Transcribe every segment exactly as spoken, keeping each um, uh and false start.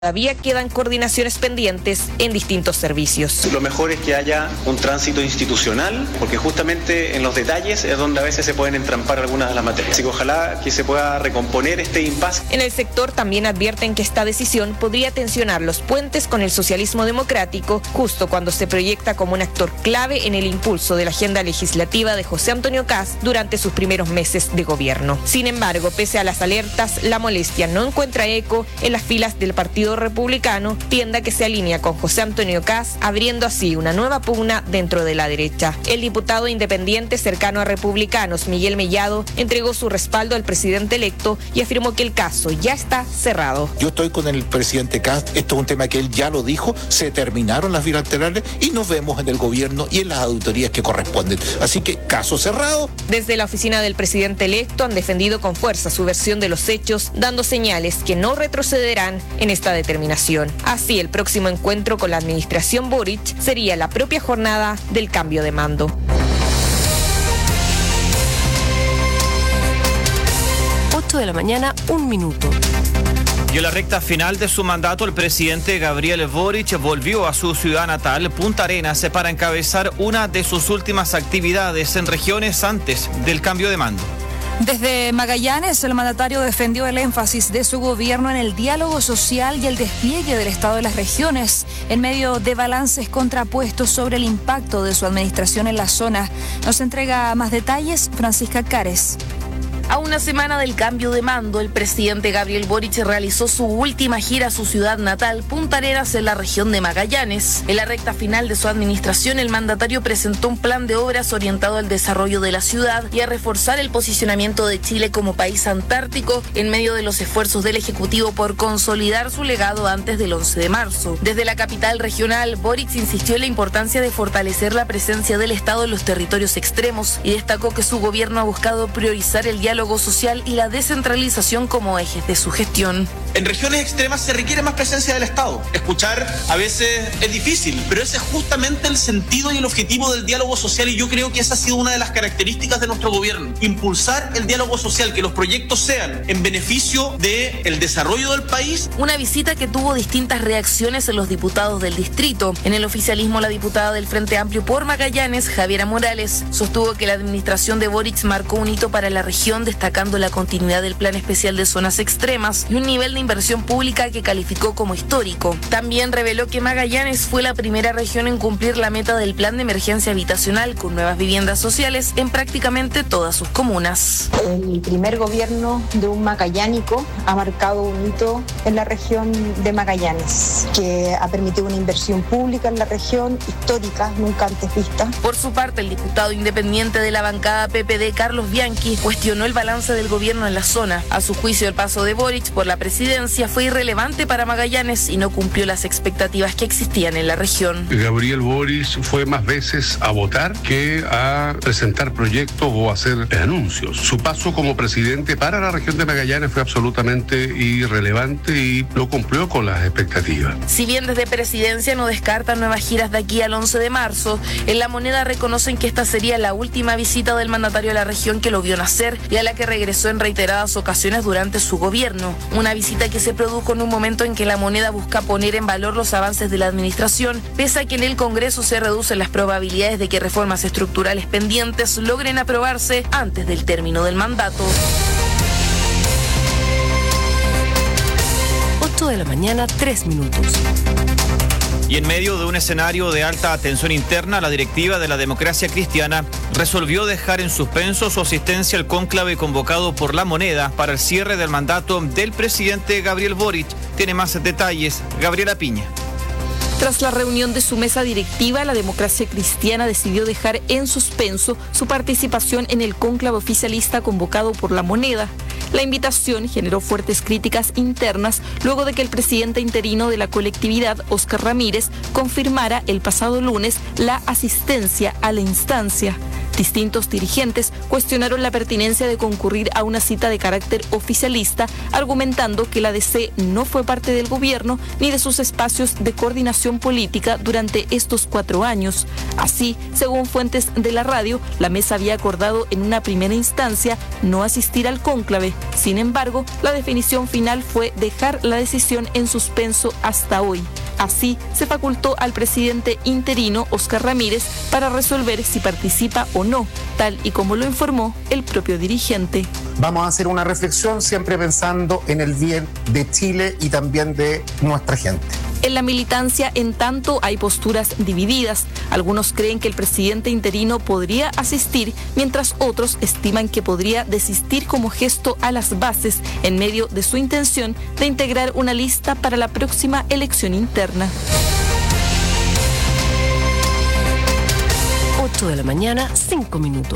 Todavía quedan coordinaciones pendientes en distintos servicios. Lo mejor es que haya un tránsito institucional, porque justamente en los detalles es donde a veces se pueden entrampar algunas de las materias. Así que ojalá que se pueda recomponer este impasse. En el sector también advierten que esta decisión podría tensionar los puentes con el socialismo democrático, justo cuando se proyecta como un actor clave en el impulso de la agenda legislativa de José Antonio Kast durante sus primeros meses de gobierno. Sin embargo, pese a las alertas, la molestia no encuentra eco en las filas del Partido Republicano, tienda que se alinea con José Antonio Kast, abriendo así una nueva pugna dentro de la derecha. El diputado independiente cercano a republicanos, Miguel Mellado, entregó su respaldo al presidente electo y afirmó que el caso ya está cerrado. Yo estoy con el presidente Kast, esto es un tema que él ya lo dijo, se terminaron las bilaterales y nos vemos en el gobierno y en las auditorías que corresponden. Así que, caso cerrado. Desde la oficina del presidente electo han defendido con fuerza su versión de los hechos, dando señales que no retrocederán en esta determinación. Así, el próximo encuentro con la administración Boric sería la propia jornada del cambio de mando. ocho de la mañana, un minuto. Y en la recta final de su mandato, el presidente Gabriel Boric volvió a su ciudad natal, Punta Arenas, para encabezar una de sus últimas actividades en regiones antes del cambio de mando. Desde Magallanes, el mandatario defendió el énfasis de su gobierno en el diálogo social y el despliegue del Estado de las regiones, en medio de balances contrapuestos sobre el impacto de su administración en la zona. Nos entrega más detalles Francisca Cares. A una semana del cambio de mando, el presidente Gabriel Boric realizó su última gira a su ciudad natal, Punta Arenas, en la región de Magallanes. En la recta final de su administración, el mandatario presentó un plan de obras orientado al desarrollo de la ciudad y a reforzar el posicionamiento de Chile como país antártico en medio de los esfuerzos del Ejecutivo por consolidar su legado antes del once de marzo. Desde la capital regional, Boric insistió en la importancia de fortalecer la presencia del Estado en los territorios extremos y destacó que su gobierno ha buscado priorizar el diálogo social y la descentralización como ejes de su gestión. En regiones extremas se requiere más presencia del Estado. Escuchar a veces es difícil, pero ese es justamente el sentido y el objetivo del diálogo social, y yo creo que esa ha sido una de las características de nuestro gobierno. Impulsar el diálogo social, que los proyectos sean en beneficio del desarrollo del país. Una visita que tuvo distintas reacciones en los diputados del distrito. En el oficialismo, la diputada del Frente Amplio por Magallanes, Javiera Morales, sostuvo que la administración de Boric marcó un hito para la región, destacando la continuidad del Plan Especial de Zonas Extremas y un nivel de inversión pública que calificó como histórico. También reveló que Magallanes fue la primera región en cumplir la meta del Plan de Emergencia Habitacional con nuevas viviendas sociales en prácticamente todas sus comunas. El primer gobierno de un magallánico ha marcado un hito en la región de Magallanes, que ha permitido una inversión pública en la región histórica, nunca antes vista. Por su parte, el diputado independiente de la bancada P P D, Carlos Bianchi, cuestionó el balance del gobierno en la zona. A su juicio, el paso de Boric por la presidencia fue irrelevante para Magallanes y no cumplió las expectativas que existían en la región. Gabriel Boric fue más veces a votar que a presentar proyectos o a hacer anuncios. Su paso como presidente para la región de Magallanes fue absolutamente irrelevante y no cumplió con las expectativas. Si bien desde presidencia no descartan nuevas giras de aquí al once de marzo, en La Moneda reconocen que esta sería la última visita del mandatario a la región que lo vio nacer y a la que regresó en reiteradas ocasiones durante su gobierno. Una visita que se produjo en un momento en que La Moneda busca poner en valor los avances de la administración, pese a que en el Congreso se reducen las probabilidades de que reformas estructurales pendientes logren aprobarse antes del término del mandato. ocho de la mañana, tres minutos. Y en medio de un escenario de alta tensión interna, la directiva de la Democracia Cristiana resolvió dejar en suspenso su asistencia al cónclave convocado por La Moneda para el cierre del mandato del presidente Gabriel Boric. Tiene más detalles Gabriela Piña. Tras la reunión de su mesa directiva, la Democracia Cristiana decidió dejar en suspenso su participación en el cónclave oficialista convocado por La Moneda. La invitación generó fuertes críticas internas luego de que el presidente interino de la colectividad, Óscar Ramírez, confirmara el pasado lunes la asistencia a la instancia. Distintos dirigentes cuestionaron la pertinencia de concurrir a una cita de carácter oficialista, argumentando que la D C no fue parte del gobierno ni de sus espacios de coordinación política durante estos cuatro años. Así, según fuentes de la radio, la mesa había acordado en una primera instancia no asistir al cónclave. Sin embargo, la definición final fue dejar la decisión en suspenso hasta hoy. Así, se facultó al presidente interino, Óscar Ramírez, para resolver si participa o no, tal y como lo informó el propio dirigente. Vamos a hacer una reflexión siempre pensando en el bien de Chile y también de nuestra gente. En la militancia, en tanto, hay posturas divididas. Algunos creen que el presidente interino podría asistir, mientras otros estiman que podría desistir como gesto a las bases en medio de su intención de integrar una lista para la próxima elección interna. ocho de la mañana, cinco minutos.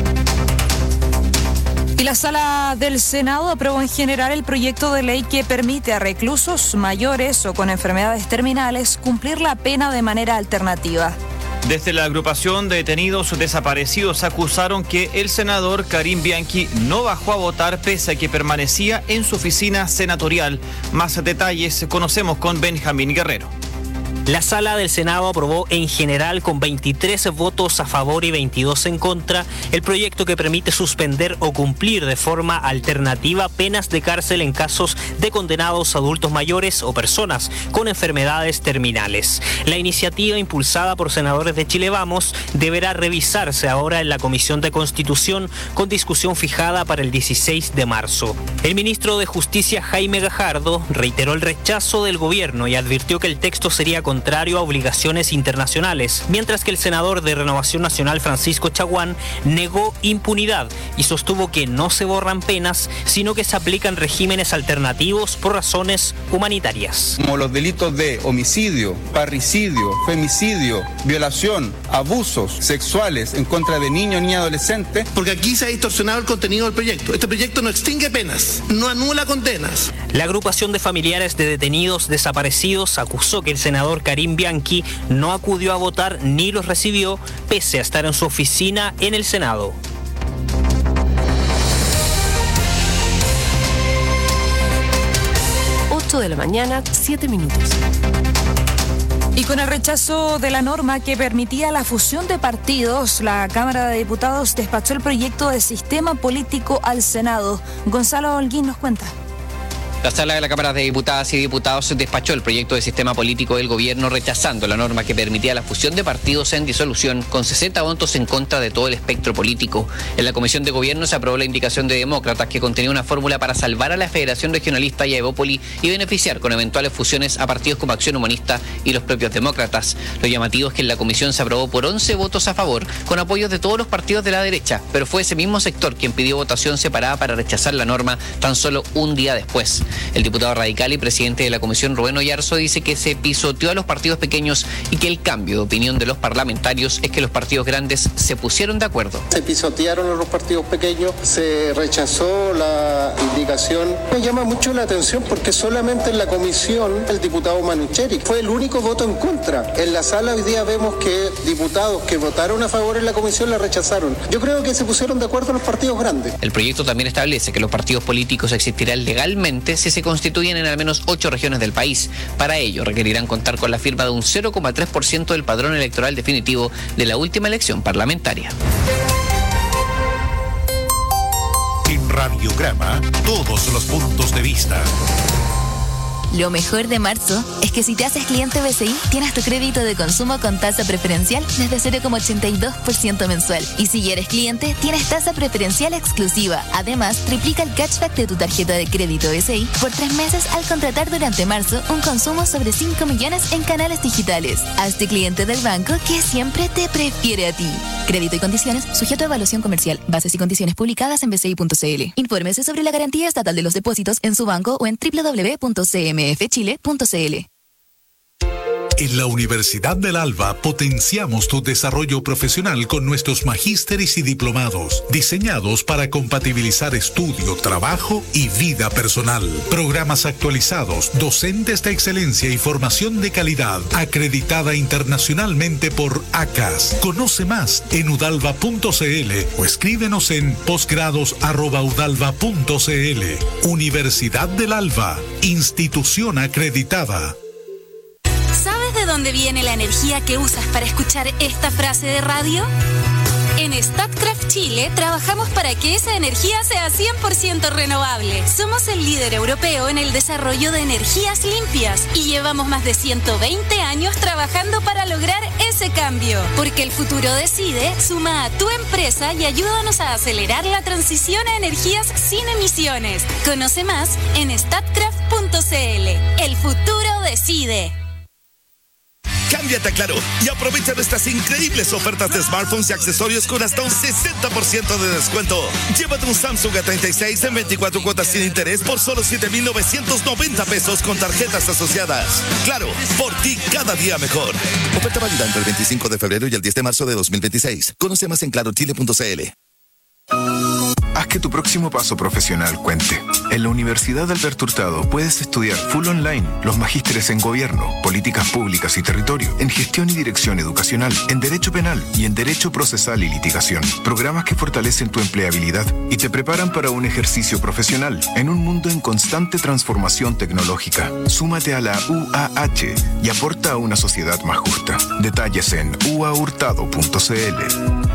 Y la Sala del Senado aprobó en general el proyecto de ley que permite a reclusos mayores o con enfermedades terminales cumplir la pena de manera alternativa. Desde la agrupación de detenidos desaparecidos acusaron que el senador Karim Bianchi no bajó a votar pese a que permanecía en su oficina senatorial. Más detalles conocemos con Benjamín Guerrero. La Sala del Senado aprobó en general con veintitrés votos a favor y veintidós en contra el proyecto que permite suspender o cumplir de forma alternativa penas de cárcel en casos de condenados adultos mayores o personas con enfermedades terminales. La iniciativa, impulsada por senadores de Chile Vamos, deberá revisarse ahora en la Comisión de Constitución con discusión fijada para el dieciséis de marzo. El ministro de Justicia, Jaime Gajardo, reiteró el rechazo del gobierno y advirtió que el texto sería con contrario a obligaciones internacionales, mientras que el senador de Renovación Nacional, Francisco Chaguán, negó impunidad y sostuvo que no se borran penas, sino que se aplican regímenes alternativos por razones humanitarias. Como los delitos de homicidio, parricidio, femicidio, violación, abusos sexuales en contra de niños, niñas y adolescentes. Porque aquí se ha distorsionado el contenido del proyecto. Este proyecto no extingue penas, no anula condenas. La agrupación de familiares de detenidos desaparecidos acusó que el senador Karim Bianchi no acudió a votar ni los recibió, pese a estar en su oficina en el Senado. ocho de la mañana, siete minutos. Y con el rechazo de la norma que permitía la fusión de partidos, la Cámara de Diputados despachó el proyecto de sistema político al Senado. Gonzalo Holguín nos cuenta. La Sala de la Cámara de Diputadas y Diputados despachó el proyecto de sistema político del gobierno rechazando la norma que permitía la fusión de partidos en disolución con sesenta votos en contra de todo el espectro político. En la Comisión de Gobierno se aprobó la indicación de Demócratas que contenía una fórmula para salvar a la Federación Regionalista y a Evópoli y beneficiar con eventuales fusiones a partidos como Acción Humanista y los propios demócratas. Lo llamativo es que en la comisión se aprobó por once votos a favor, con apoyos de todos los partidos de la derecha, pero fue ese mismo sector quien pidió votación separada para rechazar la norma tan solo un día después. El diputado radical y presidente de la comisión, Rubén Oyarzo, dice que se pisoteó a los partidos pequeños y que el cambio de opinión de los parlamentarios es que los partidos grandes se pusieron de acuerdo. Se pisotearon a los partidos pequeños, se rechazó la indicación. Me llama mucho la atención porque solamente en la comisión el diputado Manucheri fue el único voto en contra. En la sala hoy día vemos que diputados que votaron a favor en la comisión la rechazaron. Yo creo que se pusieron de acuerdo los partidos grandes. El proyecto también establece que los partidos políticos existirán legalmente si se constituyen en al menos ocho regiones del país. Para ello requerirán contar con la firma de un cero coma tres por ciento del padrón electoral definitivo de la última elección parlamentaria. En Radiograma, todos los puntos de vista. Lo mejor de marzo es que si te haces cliente B C I, tienes tu crédito de consumo con tasa preferencial desde cero coma ochenta y dos por ciento mensual. Y si ya eres cliente, tienes tasa preferencial exclusiva. Además, triplica el cashback de tu tarjeta de crédito B C I por tres meses al contratar durante marzo un consumo sobre cinco millones en canales digitales. Hazte cliente del banco que siempre te prefiere a ti. Crédito y condiciones sujeto a evaluación comercial. Bases y condiciones publicadas en b c i punto c l. Infórmese sobre la garantía estatal de los depósitos en su banco o en w w w punto c m f chile punto c l. En la Universidad del Alba potenciamos tu desarrollo profesional con nuestros magísteres y diplomados, diseñados para compatibilizar estudio, trabajo y vida personal. Programas actualizados, docentes de excelencia y formación de calidad, acreditada internacionalmente por A C A S. Conoce más en udalva punto c l o escríbenos en posgrados arroba udalva punto c l. Universidad del Alba, institución acreditada. ¿Sabes de dónde viene la energía que usas para escuchar esta frase de radio? En Statkraft Chile trabajamos para que esa energía sea cien por ciento renovable. Somos el líder europeo en el desarrollo de energías limpias y llevamos más de ciento veinte años trabajando para lograr ese cambio. Porque el futuro decide, suma a tu empresa y ayúdanos a acelerar la transición a energías sin emisiones. Conoce más en statkraft punto c l. El futuro decide. Cámbiate a Claro y aprovecha nuestras increíbles ofertas de smartphones y accesorios con hasta un sesenta por ciento de descuento. Llévate un Samsung A treinta y seis en veinticuatro cuotas sin interés por solo siete mil novecientos noventa pesos con tarjetas asociadas. Claro, por ti cada día mejor. Oferta válida entre el veinticinco de febrero y el diez de marzo de dos mil veintiséis. Conoce más en claro chile punto c l. Haz que tu próximo paso profesional cuente. En la Universidad Alberto Hurtado puedes estudiar full online los magísteres en Gobierno, Políticas Públicas y Territorio, en Gestión y Dirección Educacional, en Derecho Penal y en Derecho Procesal y Litigación. Programas que fortalecen tu empleabilidad y te preparan para un ejercicio profesional en un mundo en constante transformación tecnológica. Súmate a la U A H y aporta a una sociedad más justa. Detalles en u a hurtado punto c l.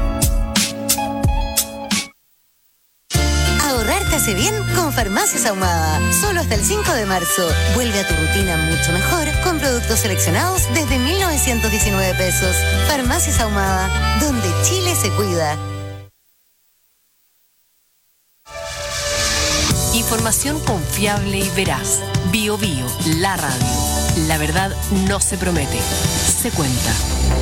Ahorrarte hace bien con Farmacias Ahumada. Solo hasta el cinco de marzo. Vuelve a tu rutina mucho mejor con productos seleccionados desde mil novecientos diecinueve pesos. Farmacias Ahumada, donde Chile se cuida. Información confiable y veraz. Bio Bio, la radio. La verdad no se promete, se cuenta.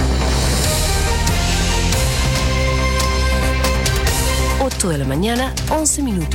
ocho de la mañana, once minutos.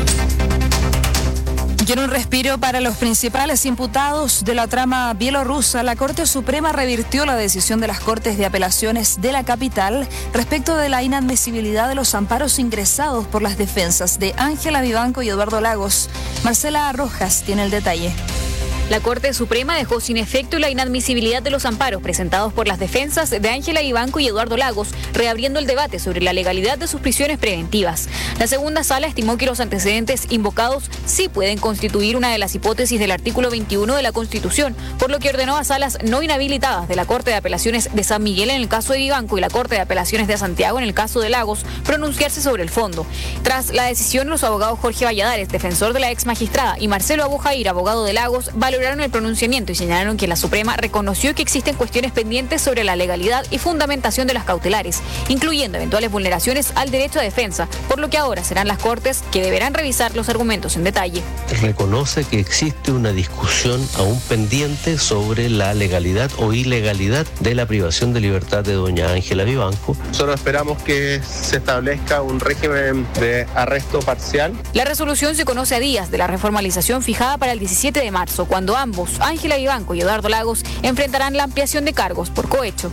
Y en un respiro para los principales imputados de la trama bielorrusa, la Corte Suprema revirtió la decisión de las Cortes de Apelaciones de la capital respecto de la inadmisibilidad de los amparos ingresados por las defensas de Ángela Vivanco y Eduardo Lagos. Marcela Rojas tiene el detalle. La Corte Suprema dejó sin efecto la inadmisibilidad de los amparos presentados por las defensas de Ángela Vivanco y Eduardo Lagos, reabriendo el debate sobre la legalidad de sus prisiones preventivas. La segunda sala estimó que los antecedentes invocados sí pueden constituir una de las hipótesis del artículo veintiuno de la Constitución, por lo que ordenó a salas no inhabilitadas de la Corte de Apelaciones de San Miguel en el caso de Vivanco y la Corte de Apelaciones de Santiago en el caso de Lagos pronunciarse sobre el fondo. Tras la decisión, los abogados Jorge Valladares, defensor de la ex magistrada, y Marcelo Abujair, abogado de Lagos, valoraron el pronunciamiento y señalaron que la Suprema reconoció que existen cuestiones pendientes sobre la legalidad y fundamentación de las cautelares, incluyendo eventuales vulneraciones al derecho a defensa, por lo que ahora serán las Cortes que deberán revisar los argumentos en detalle. Reconoce que existe una discusión aún pendiente sobre la legalidad o ilegalidad de la privación de libertad de doña Ángela Vivanco. Solo esperamos que se establezca un régimen de arresto parcial. La resolución se conoce a días de la reformalización fijada para el diecisiete de marzo, cuando ambos, Ángela Vivanco y Eduardo Lagos, enfrentarán la ampliación de cargos por cohecho.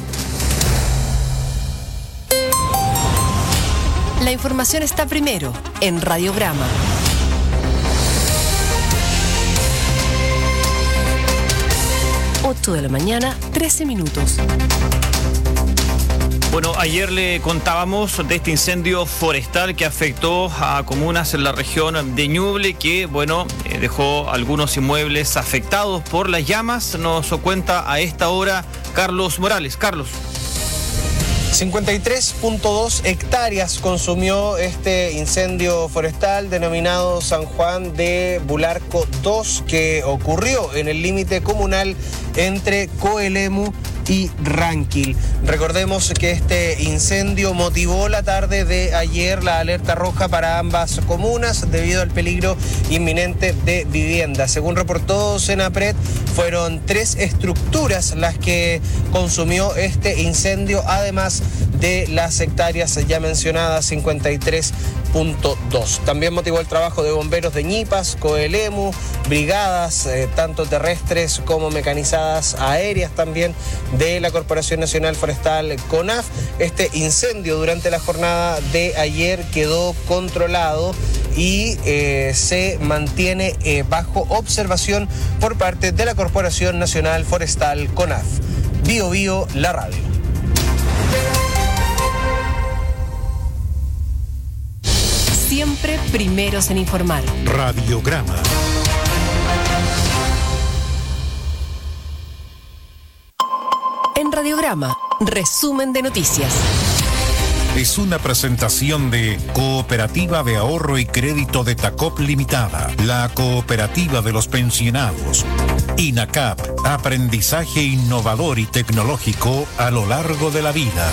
La información está primero en Radiograma. ocho de la mañana, trece minutos. Bueno, ayer le contábamos de este incendio forestal que afectó a comunas en la región de Ñuble, que, bueno, eh, dejó algunos inmuebles afectados por las llamas. Nos cuenta a esta hora Carlos Morales. Carlos. cincuenta y tres punto dos hectáreas consumió este incendio forestal denominado San Juan de Bularco dos, que ocurrió en el límite comunal entre Coelemu y Ranquil. Recordemos que este incendio motivó la tarde de ayer la alerta roja para ambas comunas debido al peligro inminente de vivienda. Según reportó Senapred, fueron tres estructuras las que consumió este incendio, además de las hectáreas ya mencionadas, cincuenta y tres punto dos. También motivó el trabajo de bomberos de Ñipas, Coelemu, brigadas eh, tanto terrestres como mecanizadas aéreas también de la Corporación Nacional Forestal CONAF. Este incendio durante la jornada de ayer quedó controlado y eh, se mantiene eh, bajo observación por parte de la Corporación Nacional Forestal CONAF. Bio Bio, la radio. Siempre primeros en informar. Radiograma. En Radiograma, resumen de noticias. Es una presentación de Cooperativa de Ahorro y Crédito de Tacop Limitada, la cooperativa de los pensionados. INACAP, aprendizaje innovador y tecnológico a lo largo de la vida.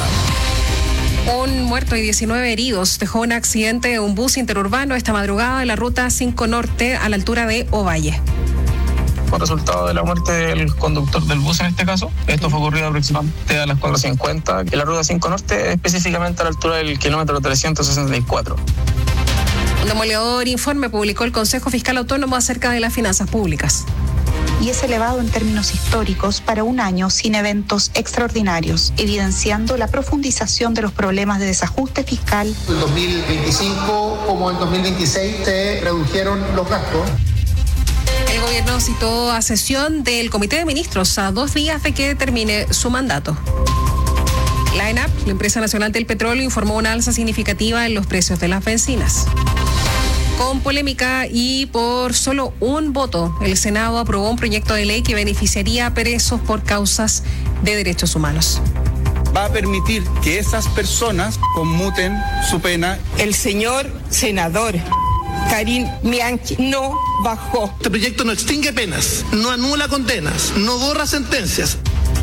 Un muerto y diecinueve heridos dejó un accidente de un bus interurbano esta madrugada en la ruta cinco Norte a la altura de Ovalle. Por resultado de la muerte del conductor del bus en este caso. Esto fue ocurrido aproximadamente a las cuatro cincuenta en la ruta cinco Norte, específicamente a la altura del kilómetro trescientos sesenta y cuatro. Un demoledor informe publicó el Consejo Fiscal Autónomo acerca de las finanzas públicas. Y es elevado en términos históricos para un año sin eventos extraordinarios, evidenciando la profundización de los problemas de desajuste fiscal. El dos mil veinticinco como el dos mil veintiséis se redujeron los gastos. El gobierno citó a sesión del Comité de Ministros a dos días de que termine su mandato. La ENAP, la Empresa Nacional del Petróleo, informó una alza significativa en los precios de las bencinas. Con polémica y por solo un voto, el Senado aprobó un proyecto de ley que beneficiaría a presos por causas de derechos humanos. Va a permitir que esas personas conmuten su pena. El señor senador Karim Bianchi no bajó. Este proyecto no extingue penas, no anula condenas, no borra sentencias.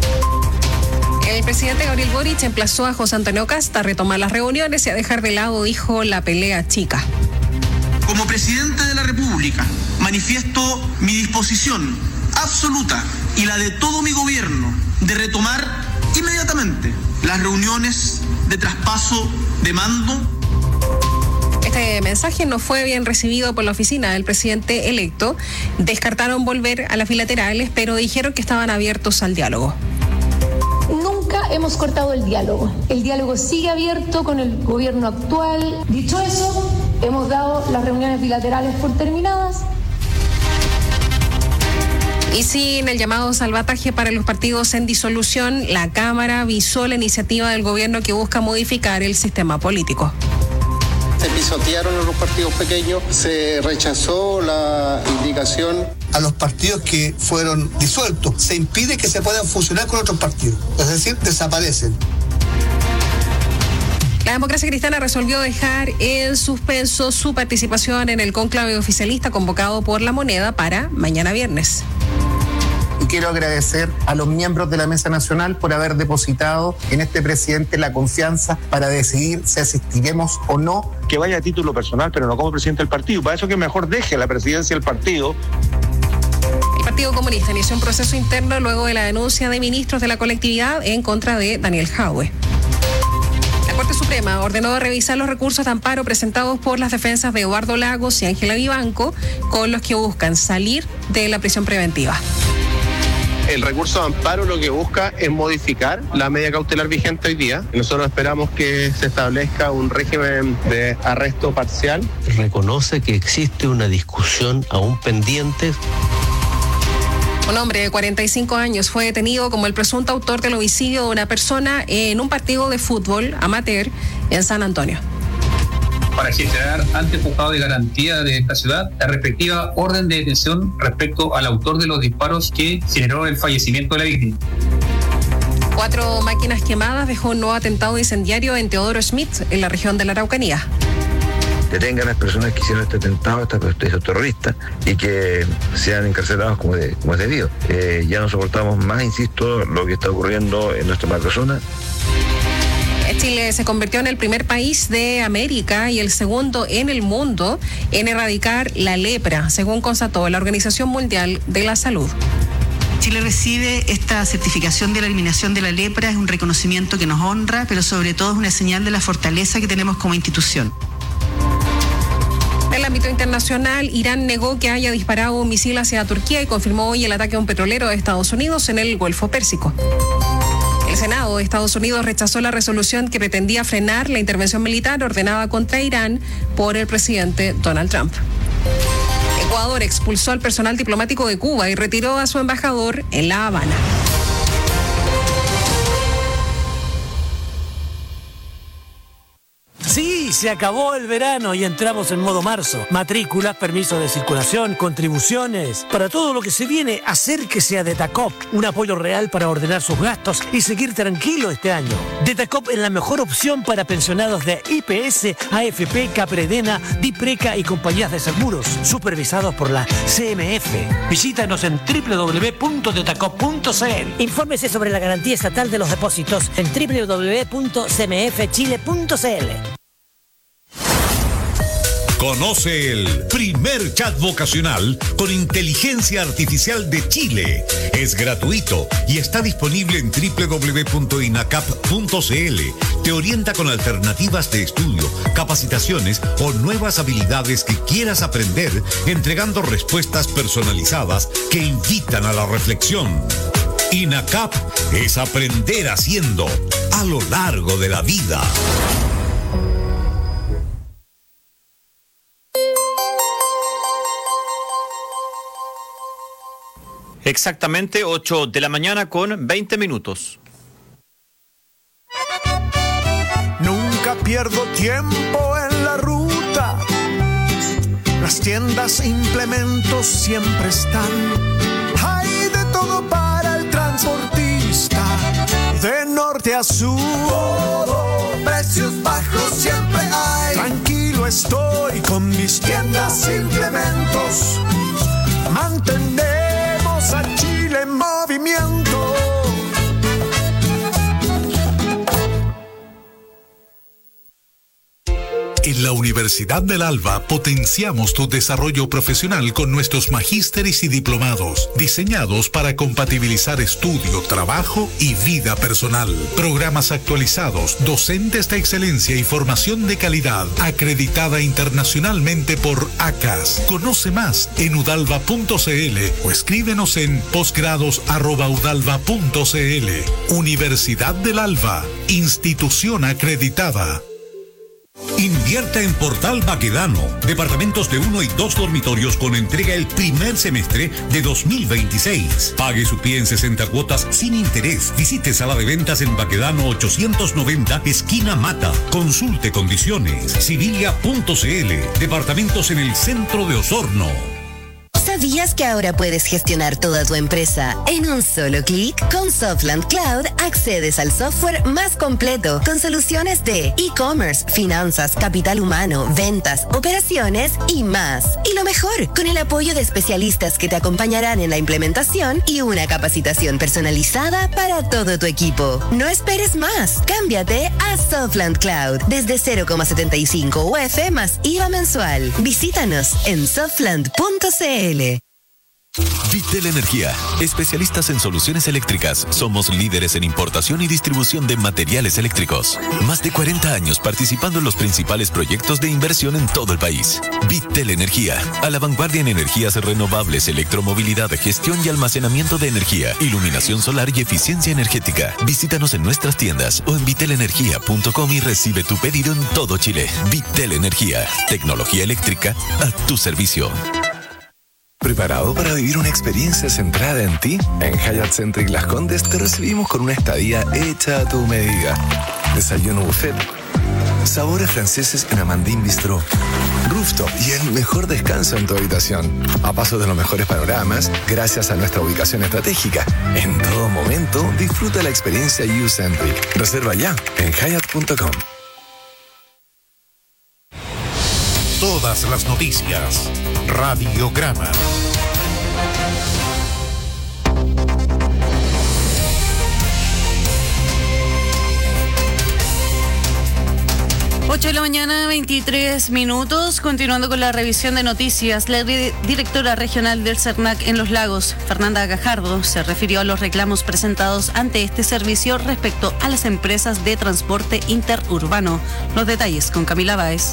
El presidente Gabriel Boric emplazó a José Antonio Kast a retomar las reuniones y a dejar de lado, dijo, la pelea chica. Como presidente de la República, manifiesto mi disposición absoluta y la de todo mi gobierno de retomar inmediatamente las reuniones de traspaso de mando. Este mensaje no fue bien recibido por la oficina del presidente electo. Descartaron volver a las bilaterales, pero dijeron que estaban abiertos al diálogo. Nunca hemos cortado el diálogo. El diálogo sigue abierto con el gobierno actual. Dicho eso, hemos dado las reuniones bilaterales por terminadas. Y sin el llamado salvataje para los partidos en disolución, la Cámara visó la iniciativa del gobierno que busca modificar el sistema político. Se pisotearon a los partidos pequeños, se rechazó la indicación a los partidos que fueron disueltos. Se impide que se puedan fusionar con otros partidos, es decir, desaparecen. La Democracia Cristiana resolvió dejar en suspenso su participación en el cónclave oficialista convocado por La Moneda para mañana viernes. Y quiero agradecer a los miembros de la Mesa Nacional por haber depositado en este presidente la confianza para decidir si asistiremos o no. Que vaya a título personal, pero no como presidente del partido. Para eso que mejor deje la presidencia del partido. El Partido Comunista inició un proceso interno luego de la denuncia de ministros de la colectividad en contra de Daniel Jadwe. La Corte Suprema ordenó revisar los recursos de amparo presentados por las defensas de Eduardo Lagos y Ángela Vivanco, con los que buscan salir de la prisión preventiva. El recurso de amparo lo que busca es modificar la medida cautelar vigente hoy día. Nosotros esperamos que se establezca un régimen de arresto parcial. Reconoce que existe una discusión aún pendiente. Un hombre de cuarenta y cinco años fue detenido como el presunto autor del homicidio de una persona en un partido de fútbol amateur en San Antonio. Para gestionar ante el juzgado de garantía de esta ciudad la respectiva orden de detención respecto al autor de los disparos que generó el fallecimiento de la víctima. Cuatro máquinas quemadas dejó un nuevo atentado incendiario en Teodoro Schmidt, en la región de la Araucanía. Detengan a las personas que hicieron este atentado, estos terroristas, y que sean encarcelados como, de, como es debido. Eh, ya no soportamos más, insisto, lo que está ocurriendo en nuestra macrozona. Chile se convirtió en el primer país de América y el segundo en el mundo en erradicar la lepra, según constató la Organización Mundial de la Salud. Chile recibe esta certificación de la eliminación de la lepra, es un reconocimiento que nos honra, pero sobre todo es una señal de la fortaleza que tenemos como institución. En el ámbito internacional, Irán negó que haya disparado un misil hacia Turquía y confirmó hoy el ataque a un petrolero de Estados Unidos en el Golfo Pérsico. El Senado de Estados Unidos rechazó la resolución que pretendía frenar la intervención militar ordenada contra Irán por el presidente Donald Trump. Ecuador expulsó al personal diplomático de Cuba y retiró a su embajador en La Habana. Sí, se acabó el verano y entramos en modo marzo. Matrículas, permisos de circulación, contribuciones. Para todo lo que se viene, acérquese a Detacop. Un apoyo real para ordenar sus gastos y seguir tranquilo este año. Detacop es la mejor opción para pensionados de I P S, A F P, Capredena, Dipreca y compañías de seguros, supervisados por la C M F. Visítanos en doble u doble u doble u punto detacop punto c l. Infórmese sobre la garantía estatal de los depósitos en doble u doble u doble u punto c m f chile punto c l. Conoce el primer chat vocacional con inteligencia artificial de Chile. Es gratuito y está disponible en doble u doble u doble u punto inacap punto c l. Te orienta con alternativas de estudio, capacitaciones o nuevas habilidades que quieras aprender, entregando respuestas personalizadas que invitan a la reflexión. INACAP es aprender haciendo a lo largo de la vida. Exactamente ocho de la mañana con veinte minutos. Nunca pierdo tiempo en la ruta. Las tiendas e implementos siempre están. Hay de todo para el transportista. De norte a sur, todo, precios bajos siempre hay. Tranquilo estoy con mis tiendas e implementos. Mantenemos a Chile en movimiento. En la Universidad del Alba potenciamos tu desarrollo profesional con nuestros magísteres y diplomados, diseñados para compatibilizar estudio, trabajo y vida personal. Programas actualizados, docentes de excelencia y formación de calidad, acreditada internacionalmente por A C A S. Conoce más en udalva punto c l o escríbenos en posgrados arroba udalva punto c l. Universidad del Alba, institución acreditada. Invierta en Portal Baquedano. Departamentos de uno y dos dormitorios con entrega el primer semestre de dos mil veintiséis. Pague su pie en sesenta cuotas sin interés. Visite sala de ventas en Baquedano ochocientos noventa, esquina Mata. Consulte condiciones. Civilia punto c l. Departamentos en el centro de Osorno. ¿Sabías que ahora puedes gestionar toda tu empresa en un solo clic? Con Softland Cloud accedes al software más completo con soluciones de e-commerce, finanzas, capital humano, ventas, operaciones y más. Y lo mejor, con el apoyo de especialistas que te acompañarán en la implementación y una capacitación personalizada para todo tu equipo. No esperes más. Cámbiate a Softland Cloud desde cero coma setenta y cinco U F más I V A mensual. Visítanos en softland punto c l. Vitel Energía, especialistas en soluciones eléctricas. Somos líderes en importación y distribución de materiales eléctricos. Más de cuarenta años participando en los principales proyectos de inversión en todo el país. Vitel Energía, a la vanguardia en energías renovables, electromovilidad, gestión y almacenamiento de energía, iluminación solar y eficiencia energética. Visítanos en nuestras tiendas o en vitel energía punto com y recibe tu pedido en todo Chile. Vitel Energía, tecnología eléctrica a tu servicio. ¿Preparado para vivir una experiencia centrada en ti? En Hyatt Centric Las Condes te recibimos con una estadía hecha a tu medida. Desayuno buffet, sabores franceses en Amandine Bistro, rooftop y el mejor descanso en tu habitación. A paso de los mejores panoramas, gracias a nuestra ubicación estratégica. En todo momento, disfruta la experiencia U-Centric. Reserva ya en hyatt punto com. Todas las noticias. Radiograma. ocho de la mañana, veintitrés minutos. Continuando con la revisión de noticias, la re- directora regional del CERNAC en Los Lagos, Fernanda Gajardo, se refirió a los reclamos presentados ante este servicio respecto a las empresas de transporte interurbano. Los detalles con Camila Báez.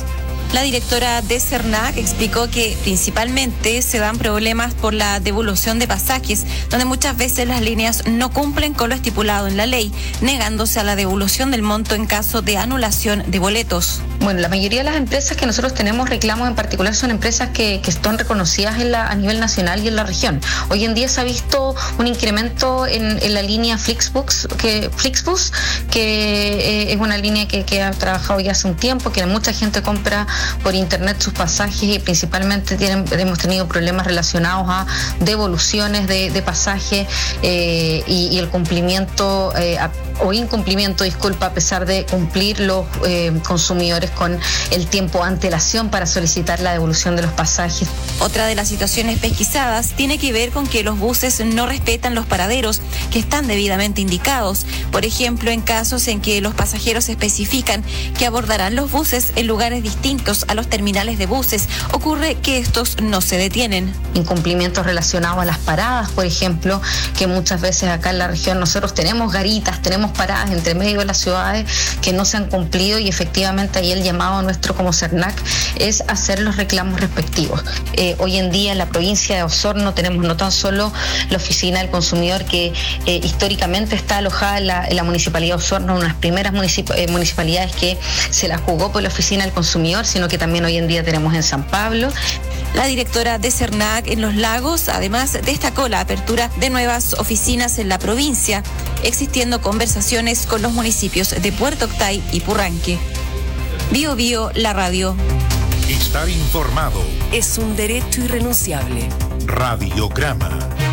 La directora de CERNAC explicó que principalmente se dan problemas por la devolución de pasajes, donde muchas veces las líneas no cumplen con lo estipulado en la ley, negándose a la devolución del monto en caso de anulación de boletos. Bueno, la mayoría de las empresas que nosotros tenemos reclamos en particular son empresas que, que están reconocidas en la, a nivel nacional y en la región. Hoy en día se ha visto un incremento en, en la línea Flixbus, que, Flixbus, que eh, es una línea que, que ha trabajado ya hace un tiempo, que mucha gente compra por internet sus pasajes y principalmente tienen, hemos tenido problemas relacionados a devoluciones de, de pasajes eh, y, y el cumplimiento eh, a, o incumplimiento, disculpa, a pesar de cumplir los eh, consumidores con el tiempo antelación para solicitar la devolución de los pasajes. Otra de las situaciones pesquisadas tiene que ver con que los buses no respetan los paraderos que están debidamente indicados. Por ejemplo, en casos en que los pasajeros especifican que abordarán los buses en lugares distintos a los terminales de buses, ocurre que estos no se detienen. Incumplimientos relacionados a las paradas, por ejemplo, que muchas veces acá en la región nosotros tenemos garitas, tenemos paradas entre medio de las ciudades que no se han cumplido y efectivamente ahí el llamado nuestro como CERNAC es hacer los reclamos respectivos. Eh, hoy en día en la provincia de Osorno tenemos no tan solo la oficina del consumidor que eh, históricamente está alojada en la, en la municipalidad de Osorno, una de las primeras municip- eh, municipalidades que se la jugó por la oficina del consumidor, sino que también hoy en día tenemos en San Pablo. La directora de CERNAC en Los Lagos además destacó la apertura de nuevas oficinas en la provincia, existiendo conversaciones con los municipios de Puerto Octay y Purranque. Bio Bio, la radio. Estar informado es un derecho irrenunciable. Radiograma.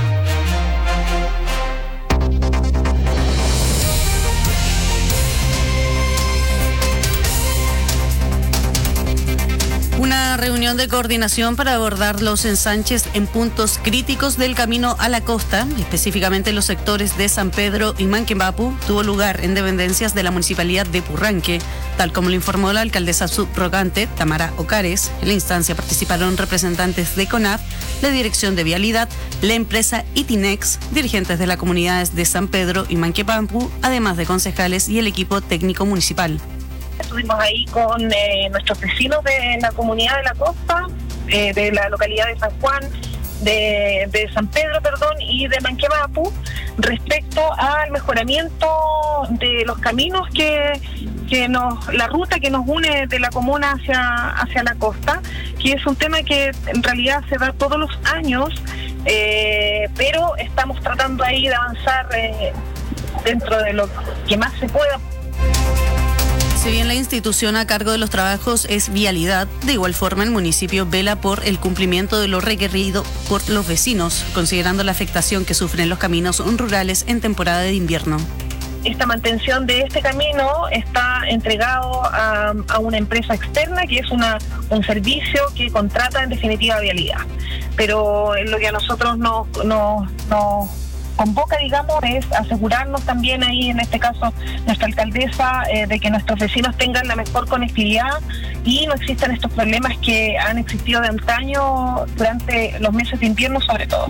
Una reunión de coordinación para abordar los ensanches en puntos críticos del camino a la costa, específicamente en los sectores de San Pedro y Manquemapu, tuvo lugar en dependencias de la Municipalidad de Purranque, tal como lo informó la alcaldesa subrogante, Tamara Ocares. En la instancia participaron representantes de CONAF, la Dirección de Vialidad, la empresa Itinex, dirigentes de las comunidades de San Pedro y Manquemapu, además de concejales y el equipo técnico municipal. Estuvimos ahí con eh, nuestros vecinos de la comunidad de la costa, eh, de la localidad de San Juan, de, de San Pedro, perdón, y de Manquemapu, respecto al mejoramiento de los caminos que, que nos, la ruta que nos une de la comuna hacia, hacia la costa, que es un tema que en realidad se da todos los años, eh, pero estamos tratando ahí de avanzar eh, dentro de lo que más se pueda. Si bien la institución a cargo de los trabajos es Vialidad, de igual forma el municipio vela por el cumplimiento de lo requerido por los vecinos, considerando la afectación que sufren los caminos rurales en temporada de invierno. Esta mantención de este camino está entregado a, a una empresa externa que es una, un servicio que contrata en definitiva Vialidad. Pero lo que a nosotros nos... nos, nos convoca, digamos, es asegurarnos también ahí, en este caso, nuestra alcaldesa, eh, de que nuestros vecinos tengan la mejor conectividad y no existan estos problemas que han existido de antaño durante los meses de invierno, sobre todo.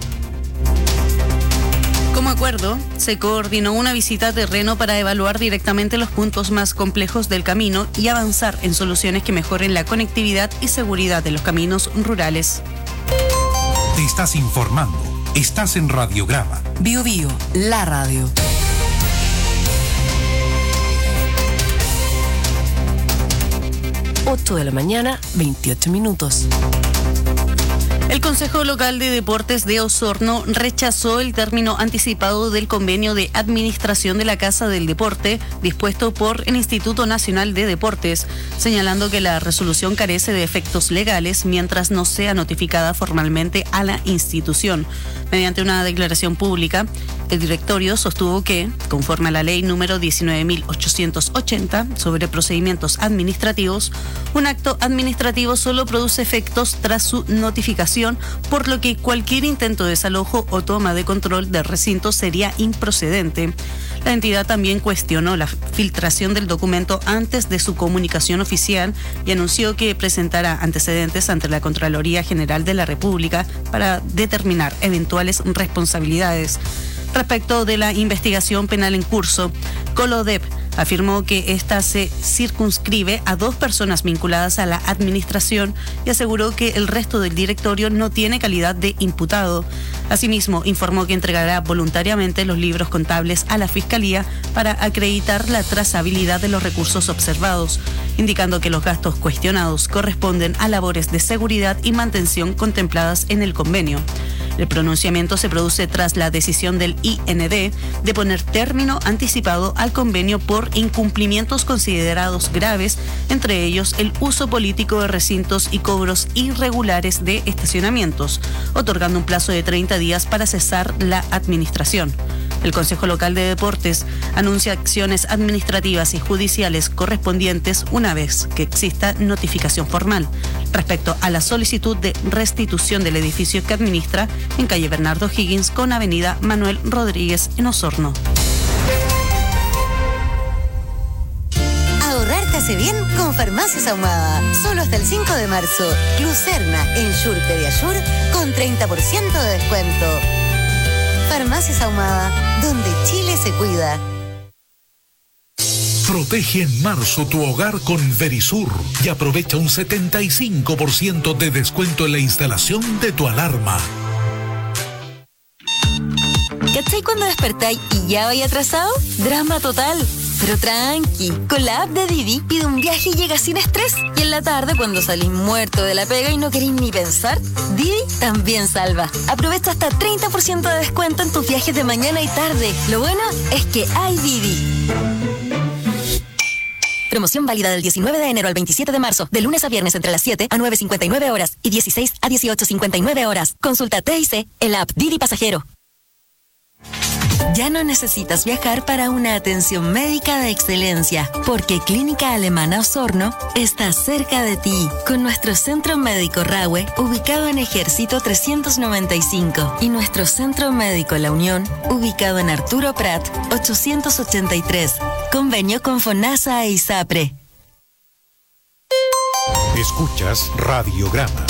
Como acuerdo, se coordinó una visita a terreno para evaluar directamente los puntos más complejos del camino y avanzar en soluciones que mejoren la conectividad y seguridad de los caminos rurales. Te estás informando. Estás en Radiograma. Bio Bio, la radio. ocho de la mañana, veintiocho minutos. El Consejo Local de Deportes de Osorno rechazó el término anticipado del convenio de administración de la Casa del Deporte dispuesto por el Instituto Nacional de Deportes, señalando que la resolución carece de efectos legales mientras no sea notificada formalmente a la institución. Mediante una declaración pública, el directorio sostuvo que, conforme a la ley número diecinueve mil ochocientos ochenta sobre procedimientos administrativos, un acto administrativo solo produce efectos tras su notificación, por lo que cualquier intento de desalojo o toma de control del recinto sería improcedente. La entidad también cuestionó la filtración del documento antes de su comunicación oficial y anunció que presentará antecedentes ante la Contraloría General de la República para determinar eventuales responsabilidades. Respecto de la investigación penal en curso, Colodep Afirmó que esta se circunscribe a dos personas vinculadas a la administración y aseguró que el resto del directorio no tiene calidad de imputado. Asimismo, informó que entregará voluntariamente los libros contables a la Fiscalía para acreditar la trazabilidad de los recursos observados, indicando que los gastos cuestionados corresponden a labores de seguridad y mantención contempladas en el convenio. El pronunciamiento se produce tras la decisión del I N D de poner término anticipado al convenio por incumplimientos considerados graves, entre ellos el uso político de recintos y cobros irregulares de estacionamientos, otorgando un plazo de treinta días para cesar la administración. El Consejo Local de Deportes anuncia acciones administrativas y judiciales correspondientes una vez que exista notificación formal respecto a la solicitud de restitución del edificio que administra en calle Bernardo Higgins con avenida Manuel Rodríguez en Osorno. Ahorrar te hace bien con Farmacias Ahumada. Solo hasta el cinco de marzo. Lucerna en Shure Pediasure con treinta por ciento de descuento. Farmacias Ahumada, donde Chile se cuida. Protege en marzo tu hogar con Verisur y aprovecha un setenta y cinco por ciento de descuento en la instalación de tu alarma. ¿Cachai cuando despertáis y ya vais atrasado? Drama total. Pero tranqui, con la app de Didi pide un viaje y llega sin estrés. Y en la tarde, cuando salís muerto de la pega y no queréis ni pensar, Didi también salva. Aprovecha hasta treinta por ciento de descuento en tus viajes de mañana y tarde. Lo bueno es que hay Didi. Promoción válida del diecinueve de enero al veintisiete de marzo, de lunes a viernes entre las siete a nueve cincuenta y nueve horas y dieciséis a dieciocho cincuenta y nueve horas. Consulta T I C en la app Didi Pasajero. Ya no necesitas viajar para una atención médica de excelencia, porque Clínica Alemana Osorno está cerca de ti, con nuestro Centro Médico Rahue, ubicado en Ejército trescientos noventa y cinco, y nuestro Centro Médico La Unión, ubicado en Arturo Prat ochocientos ochenta y tres. Convenio con FONASA e ISAPRE. Escuchas Radiograma.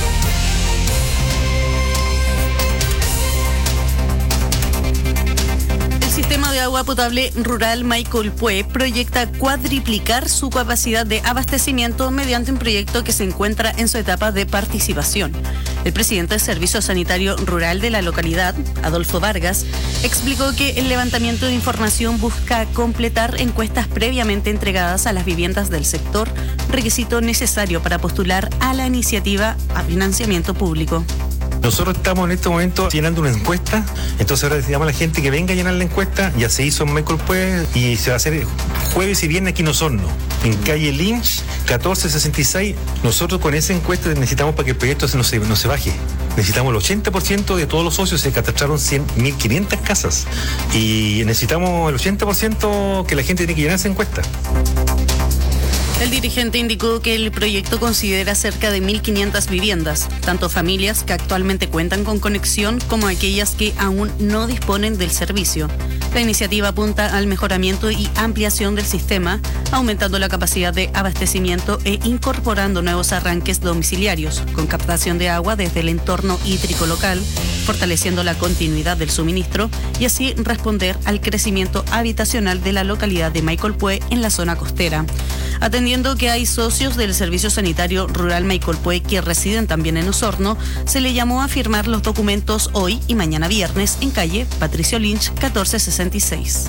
El sistema de agua potable rural Maicolpue proyecta cuadriplicar su capacidad de abastecimiento mediante un proyecto que se encuentra en su etapa de participación. El presidente del Servicio Sanitario Rural de la localidad, Adolfo Vargas, explicó que el levantamiento de información busca completar encuestas previamente entregadas a las viviendas del sector, requisito necesario para postular a la iniciativa a financiamiento público. Nosotros estamos en este momento llenando una encuesta, entonces ahora decíamos a la gente que venga a llenar la encuesta. Ya se hizo en Maicolpue y se va a hacer jueves y viernes aquí en Osorno, en calle Lynch catorce sesenta y seis. Nosotros con esa encuesta necesitamos para que el proyecto no se, no se baje. Necesitamos el ochenta por ciento de todos los socios, se catastraron mil quinientas casas y necesitamos el ochenta por ciento que la gente tiene que llenar esa encuesta. El dirigente indicó que el proyecto considera cerca de mil quinientas viviendas, tanto familias que actualmente cuentan con conexión como aquellas que aún no disponen del servicio. La iniciativa apunta al mejoramiento y ampliación del sistema, aumentando la capacidad de abastecimiento e incorporando nuevos arranques domiciliarios, con captación de agua desde el entorno hídrico local, fortaleciendo la continuidad del suministro y así responder al crecimiento habitacional de la localidad de Maicolpue en la zona costera. Atendiendo que hay socios del Servicio Sanitario Rural Maicolpue que residen también en Osorno, se le llamó a firmar los documentos hoy y mañana viernes en calle Patricio Lynch catorce sesenta y seis.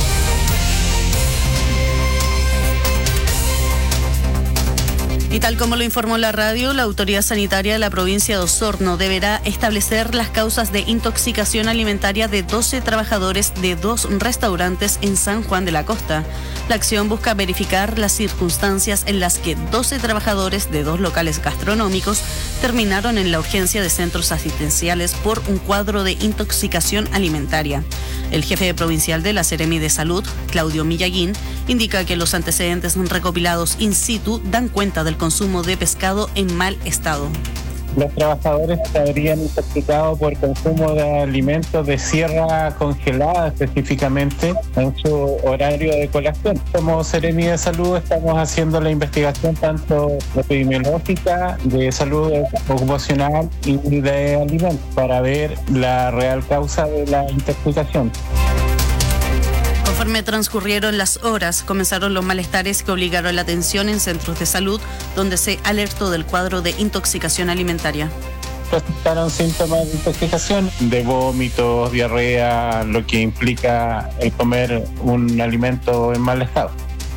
Y tal como lo informó la radio, la autoridad sanitaria de la provincia de Osorno deberá establecer las causas de intoxicación alimentaria de doce trabajadores de dos restaurantes en San Juan de la Costa. La acción busca verificar las circunstancias en las que doce trabajadores de dos locales gastronómicos terminaron en la urgencia de centros asistenciales por un cuadro de intoxicación alimentaria. El jefe provincial de la Seremi de Salud, Claudio Millaguín, indica que los antecedentes recopilados in situ dan cuenta del consumo de pescado en mal estado. Los trabajadores se habrían intoxicado por consumo de alimentos de sierra congelada, específicamente en su horario de colación. Como Seremi de Salud estamos haciendo la investigación tanto epidemiológica, de salud ocupacional y de alimentos para ver la real causa de la intoxicación. Conforme transcurrieron las horas, comenzaron los malestares que obligaron la atención en centros de salud, donde se alertó del cuadro de intoxicación alimentaria. Presentaron síntomas de intoxicación, de vómitos, diarrea, lo que implica el comer un alimento en mal estado.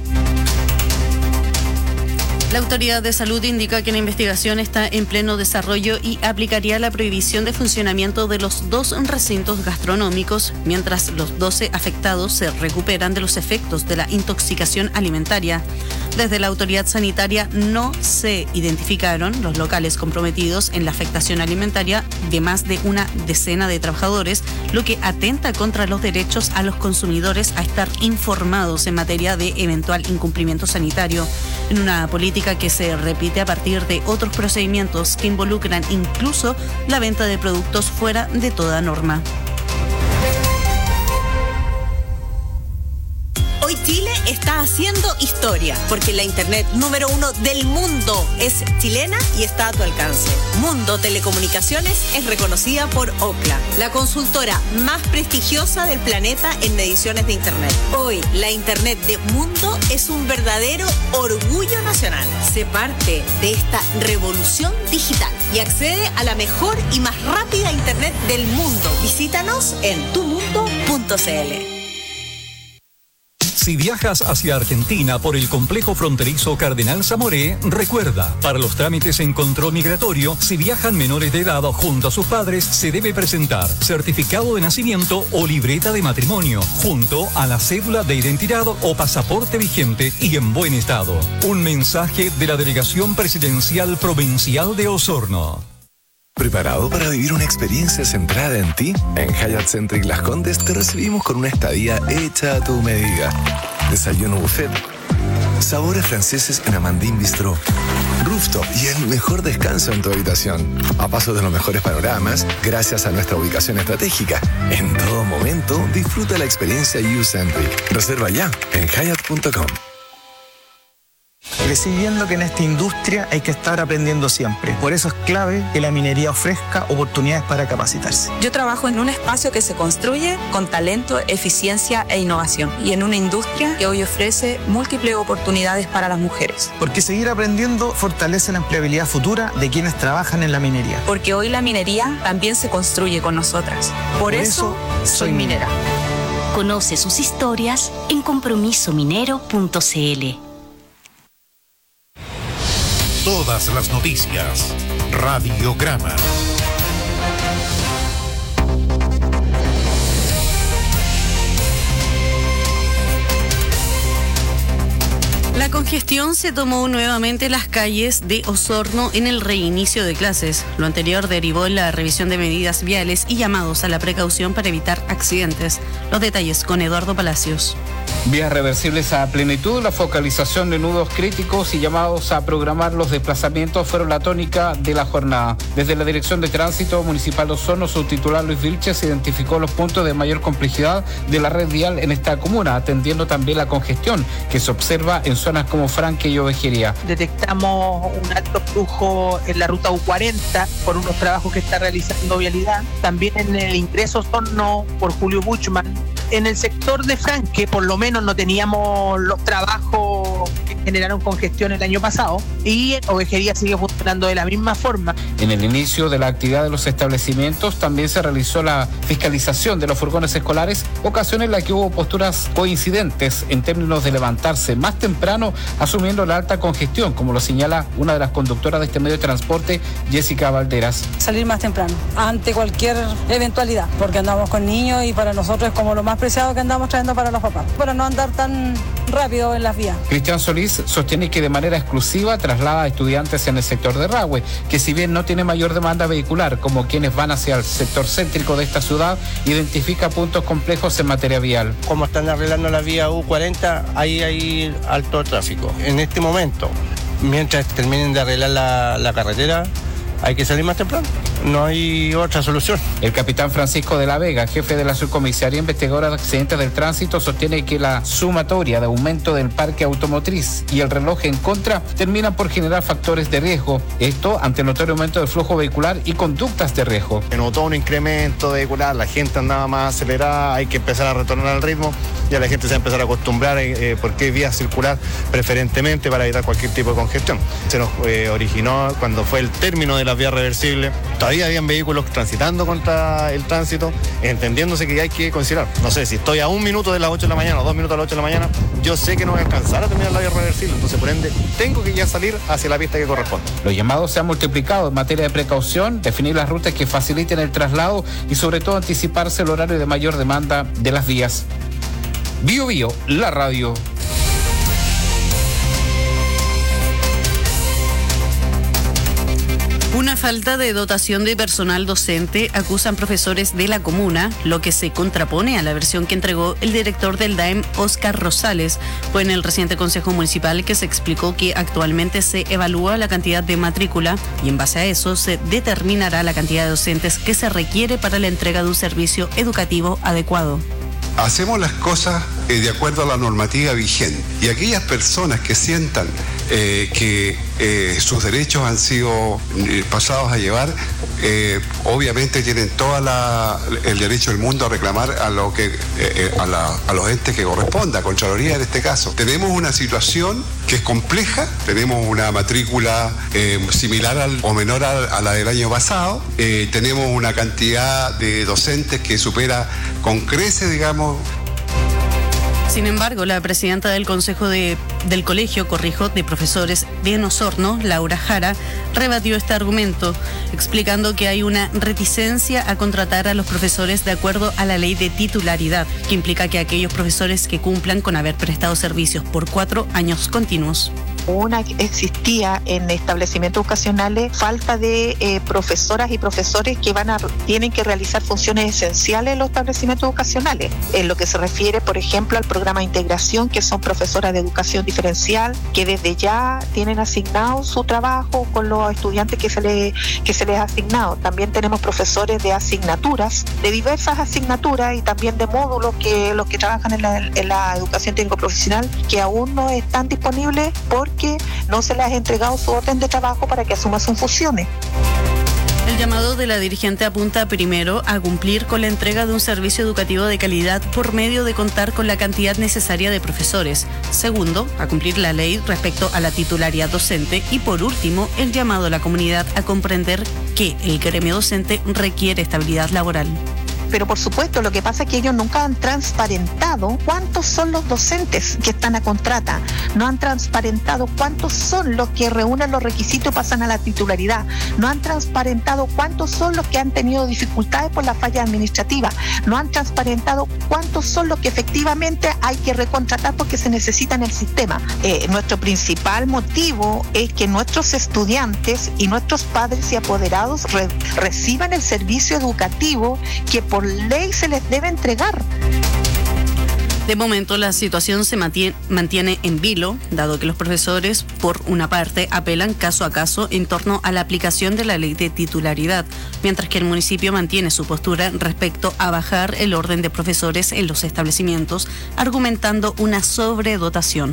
La Autoridad de Salud indica que la investigación está en pleno desarrollo y aplicaría la prohibición de funcionamiento de los dos recintos gastronómicos, mientras los doce afectados se recuperan de los efectos de la intoxicación alimentaria. Desde la autoridad sanitaria no se identificaron los locales comprometidos en la afectación alimentaria de más de una decena de trabajadores, lo que atenta contra los derechos a los consumidores a estar informados en materia de eventual incumplimiento sanitario, en una política que se repite a partir de otros procedimientos que involucran incluso la venta de productos fuera de toda norma. Hoy Chile está haciendo historia, porque la internet número uno del mundo es chilena y está a tu alcance. Mundo Telecomunicaciones es reconocida por Ookla, la consultora más prestigiosa del planeta en mediciones de internet. Hoy, la internet de Mundo es un verdadero orgullo nacional. Sé parte de esta revolución digital y accede a la mejor y más rápida internet del mundo. Visítanos en tu mundo punto c l. Si viajas hacia Argentina por el complejo fronterizo Cardenal Zamoré, recuerda, para los trámites en control migratorio, si viajan menores de edad junto a sus padres, se debe presentar certificado de nacimiento o libreta de matrimonio, junto a la cédula de identidad o pasaporte vigente y en buen estado. Un mensaje de la Delegación Presidencial Provincial de Osorno. ¿Preparado para vivir una experiencia centrada en ti? En Hyatt Centric Las Condes te recibimos con una estadía hecha a tu medida. Desayuno buffet, sabores franceses en Amandine Bistro, rooftop y el mejor descanso en tu habitación. A paso de los mejores panoramas, gracias a nuestra ubicación estratégica. En todo momento, disfruta la experiencia U-Centric. Reserva ya en hyatt punto com. Crecí viendo que en esta industria hay que estar aprendiendo siempre. Por eso es clave que la minería ofrezca oportunidades para capacitarse. Yo trabajo en un espacio que se construye con talento, eficiencia e innovación. Y en una industria que hoy ofrece múltiples oportunidades para las mujeres. Porque seguir aprendiendo fortalece la empleabilidad futura de quienes trabajan en la minería. Porque hoy la minería también se construye con nosotras. Por, Por eso, eso, soy minera. Conoce sus historias en compromiso minero punto c l. Todas las noticias. Radiograma. La congestión se tomó nuevamente las calles de Osorno en el reinicio de clases. Lo anterior derivó en la revisión de medidas viales y llamados a la precaución para evitar accidentes. Los detalles con Eduardo Palacios. Vías reversibles a plenitud, la focalización de nudos críticos y llamados a programar los desplazamientos fueron la tónica de la jornada. Desde la Dirección de Tránsito Municipal de Osorno, su titular Luis Vilches identificó los puntos de mayor complejidad de la red vial en esta comuna, atendiendo también la congestión que se observa en zonas como Franque y Ovejería. Detectamos un alto flujo en la ruta U cuarenta por unos trabajos que está realizando Vialidad, también en el ingreso Osorno por Julio Buchmann. En el sector de Franque, por lo menos no teníamos los trabajos que generaron congestión el año pasado, y Ovejería sigue funcionando de la misma forma. En el inicio de la actividad de los establecimientos también se realizó la fiscalización de los furgones escolares, ocasión en la que hubo posturas coincidentes en términos de levantarse más temprano asumiendo la alta congestión, como lo señala una de las conductoras de este medio de transporte, Jessica Valderas. Salir más temprano, ante cualquier eventualidad, porque andamos con niños y para nosotros es como lo más preciado que andamos trayendo para los papás, para no andar tan rápido en las vías. Cristian Solís sostiene que de manera exclusiva traslada a estudiantes en el sector de Rahue, que si bien no tiene mayor demanda vehicular como quienes van hacia el sector céntrico de esta ciudad, identifica puntos complejos en materia vial. Como están arreglando la vía U cuarenta, ahí hay alto tráfico. En este momento, mientras terminen de arreglar la, la carretera, hay que salir más temprano. no hay otra solución. El capitán Francisco de la Vega, jefe de la subcomisaría investigadora de accidentes del tránsito, sostiene que la sumatoria de aumento del parque automotriz y el reloj en contra terminan por generar factores de riesgo. Esto ante el notorio aumento del flujo vehicular y conductas de riesgo. Se notó un incremento vehicular, la gente andaba más acelerada, hay que empezar a retornar al ritmo, ya la gente se va a empezar a acostumbrar eh, porque hay vía circular preferentemente para evitar cualquier tipo de congestión. Se nos eh, originó cuando fue el término de las vías reversibles, todavía habían vehículos transitando contra el tránsito, entendiéndose que hay que considerar, no sé, si estoy a un minuto de las ocho de la mañana o dos minutos a las ocho de la mañana, yo sé que no voy a alcanzar a terminar la vía reversible, entonces por ende tengo que ya salir hacia la pista que corresponde. Los llamados se han multiplicado en materia de precaución, definir las rutas que faciliten el traslado y sobre todo anticiparse el horario de mayor demanda de las vías. Bio Bio, la radio. Una falta de dotación de personal docente acusan profesores de la comuna, lo que se contrapone a la versión que entregó el director del D A E M, Óscar Rosales. Fue en el reciente Consejo Municipal que se explicó que actualmente se evalúa la cantidad de matrícula y en base a eso se determinará la cantidad de docentes que se requiere para la entrega de un servicio educativo adecuado. Hacemos las cosas eh, de acuerdo a la normativa vigente y aquellas personas que sientan eh, que eh, sus derechos han sido eh, pasados a llevar, eh, obviamente tienen todo el derecho del mundo a reclamar a, lo que, eh, a, la, a los entes que corresponda, a Contraloría en este caso. Tenemos una situación que es compleja, tenemos una matrícula eh, similar al, o menor a, a la del año pasado, eh, tenemos una cantidad de docentes que supera con creces, digamos. Sin embargo, la presidenta del Consejo de, del Colegio, corrijo, de Profesores de Osorno, Laura Jara, rebatió este argumento, explicando que hay una reticencia a contratar a los profesores de acuerdo a la ley de titularidad, que implica que aquellos profesores que cumplan con haber prestado servicios por cuatro años continuos. Una existía en establecimientos educacionales falta de eh, profesoras y profesores que van a tienen que realizar funciones esenciales en los establecimientos educacionales, en lo que se refiere, por ejemplo, al programa de integración, que son profesoras de educación diferencial, que desde ya tienen asignado su trabajo con los estudiantes que se les que se les ha asignado. También tenemos profesores de asignaturas, de diversas asignaturas y también de módulos, que los que trabajan en la, en la educación técnico profesional, que aún no están disponibles porque no se les ha entregado su orden de trabajo para que asuma sus funciones. El llamado de la dirigente apunta primero a cumplir con la entrega de un servicio educativo de calidad por medio de contar con la cantidad necesaria de profesores. Segundo, a cumplir la ley respecto a la titularidad docente. Y por último, el llamado a la comunidad a comprender que el gremio docente requiere estabilidad laboral. Pero por supuesto, lo que pasa es que ellos nunca han transparentado cuántos son los docentes que están a contrata, no han transparentado cuántos son los que reúnen los requisitos y pasan a la titularidad, no han transparentado cuántos son los que han tenido dificultades por la falla administrativa, no han transparentado cuántos son los que efectivamente hay que recontratar porque se necesita en el sistema. Eh, nuestro principal motivo es que nuestros estudiantes y nuestros padres y apoderados re- reciban el servicio educativo que por ley se les debe entregar. De momento, la situación se mantiene, mantiene en vilo, dado que los profesores, por una parte, apelan caso a caso en torno a la aplicación de la ley de titularidad, mientras que el municipio mantiene su postura respecto a bajar el orden de profesores en los establecimientos, argumentando una sobredotación.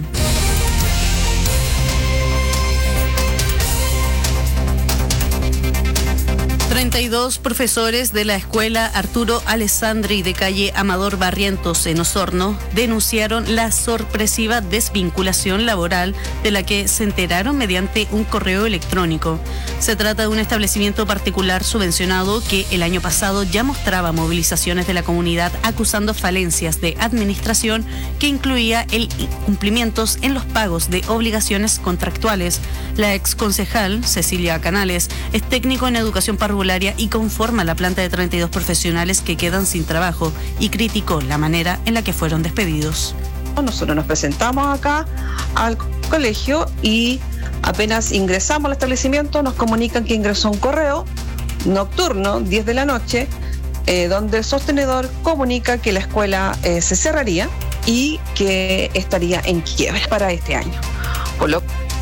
treinta y dos profesores de la escuela Arturo Alessandri de calle Amador Barrientos en Osorno denunciaron la sorpresiva desvinculación laboral de la que se enteraron mediante un correo electrónico. Se trata de un establecimiento particular subvencionado que el año pasado ya mostraba movilizaciones de la comunidad acusando falencias de administración que incluía el incumplimientos en los pagos de obligaciones contractuales. La exconcejal Cecilia Canales es técnico en educación parvularia y conforma la planta de treinta y dos profesionales que quedan sin trabajo y criticó la manera en la que fueron despedidos. Nosotros nos presentamos acá al colegio y apenas ingresamos al establecimiento nos comunican que ingresó un correo nocturno, diez de la noche, eh, donde el sostenedor comunica que la escuela eh, se cerraría y que estaría en quiebra para este año. Por lo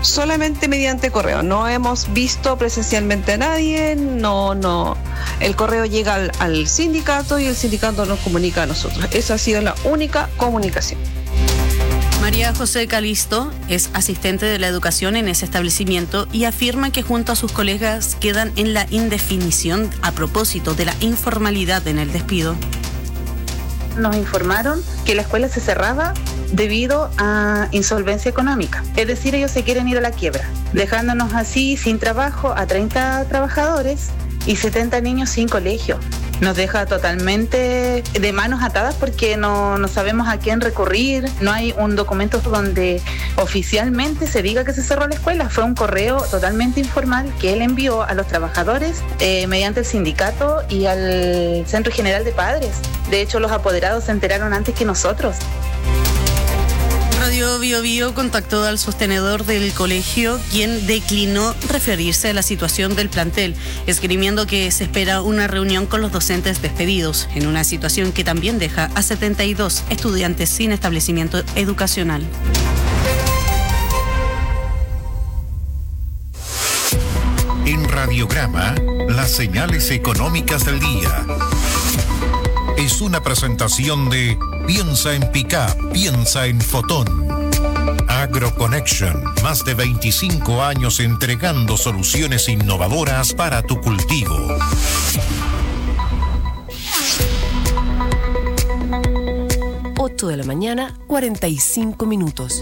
solamente mediante correo. No hemos visto presencialmente a nadie, no, no. El correo llega al, al sindicato y el sindicato nos comunica a nosotros. Esa ha sido la única comunicación. María José Calisto es asistente de la educación en ese establecimiento y afirma que junto a sus colegas quedan en la indefinición a propósito de la informalidad en el despido. Nos informaron que la escuela se cerraba debido a insolvencia económica. Es decir, ellos se quieren ir a la quiebra, dejándonos así sin trabajo a treinta trabajadores y setenta niños sin colegio. Nos deja totalmente de manos atadas porque no, no sabemos a quién recurrir. No hay un documento donde oficialmente se diga que se cerró la escuela. Fue un correo totalmente informal que él envió a los trabajadores eh, mediante el sindicato y al Centro General de Padres. De hecho, los apoderados se enteraron antes que nosotros. Radio Bio Bio contactó al sostenedor del colegio, quien declinó referirse a la situación del plantel, esgrimiendo que se espera una reunión con los docentes despedidos, en una situación que también deja a setenta y dos estudiantes sin establecimiento educacional. En Radiograma, las señales económicas del día. Es una presentación de Piensa en Pickup, piensa en Fotón. AgroConnection, más de veinticinco años entregando soluciones innovadoras para tu cultivo. ocho de la mañana, cuarenta y cinco minutos.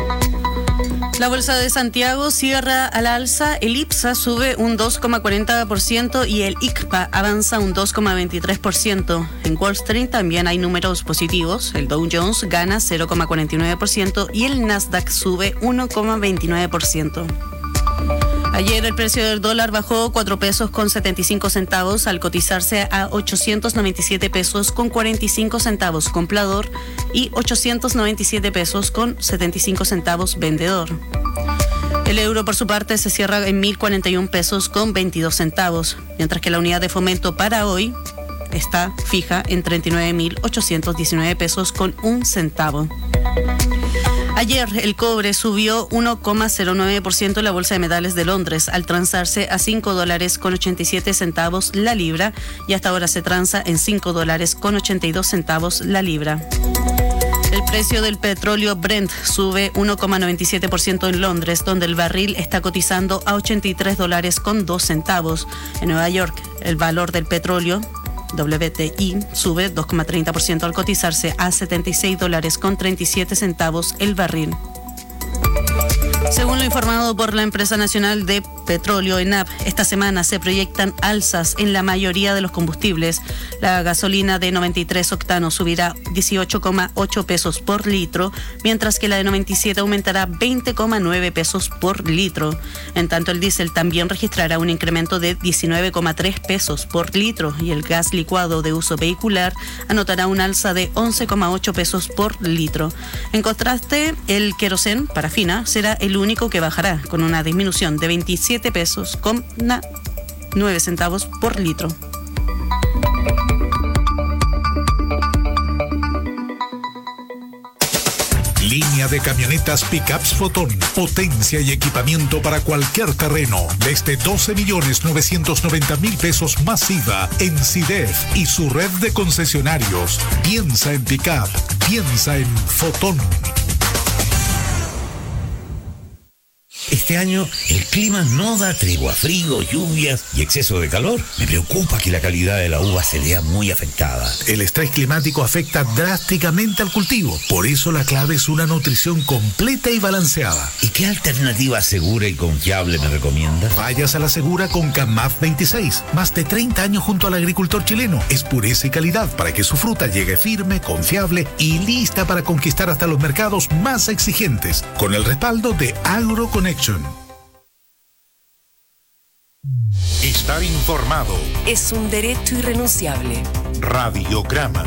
La Bolsa de Santiago cierra al alza, el IPSA sube un dos coma cuarenta por ciento y el I C P A avanza un dos coma veintitrés por ciento. En Wall Street también hay números positivos, el Dow Jones gana cero coma cuarenta y nueve por ciento y el Nasdaq sube uno coma veintinueve por ciento. Ayer el precio del dólar bajó cuatro pesos con setenta y cinco centavos al cotizarse a ochocientos noventa y siete pesos con cuarenta y cinco centavos comprador y ochocientos noventa y siete pesos con setenta y cinco centavos vendedor. El euro por su parte se cierra en mil cuarenta y un pesos con veintidós centavos, mientras que la unidad de fomento para hoy está fija en treinta y nueve mil ochocientos diecinueve pesos con un centavo. Ayer el cobre subió uno coma cero nueve por ciento en la Bolsa de Metales de Londres al transarse a cinco dólares con ochenta y siete centavos la libra y hasta ahora se transa en cinco dólares con ochenta y dos centavos la libra. El precio del petróleo Brent sube uno coma noventa y siete por ciento en Londres, donde el barril está cotizando a ochenta y tres dólares con dos centavos. En Nueva York, el valor del petróleo W T I sube dos coma treinta por ciento al cotizarse a setenta y seis dólares con treinta y siete centavos el barril. Según lo informado por la Empresa Nacional de Petróleo, ENAP, esta semana se proyectan alzas en la mayoría de los combustibles. La gasolina de noventa y tres octanos subirá dieciocho coma ocho pesos por litro, mientras que la de noventa y siete aumentará veinte coma nueve pesos por litro. En tanto, el diésel también registrará un incremento de diecinueve coma tres pesos por litro y el gas licuado de uso vehicular anotará un alza de once coma ocho pesos por litro. En contraste, el querosén parafina será el único que bajará, con una disminución de veintisiete pesos con nueve centavos por litro. Línea de camionetas Pickups Fotón. Potencia y equipamiento para cualquier terreno. Desde doce millones novecientos noventa mil pesos más I V A en SIDEF y su red de concesionarios. Piensa en Pickup. Piensa en Fotón. Este año el clima no da tregua, frío, lluvias y exceso de calor. Me preocupa que la calidad de la uva se vea muy afectada. El estrés climático afecta drásticamente al cultivo. Por eso la clave es una nutrición completa y balanceada. ¿Y qué alternativa segura y confiable me recomienda? Vayas a la segura con CAMAF veintiséis. Más de treinta años junto al agricultor chileno. Es pureza y calidad para que su fruta llegue firme, confiable y lista para conquistar hasta los mercados más exigentes. Con el respaldo de AgroConnection. Estar informado es un derecho irrenunciable. Radiograma.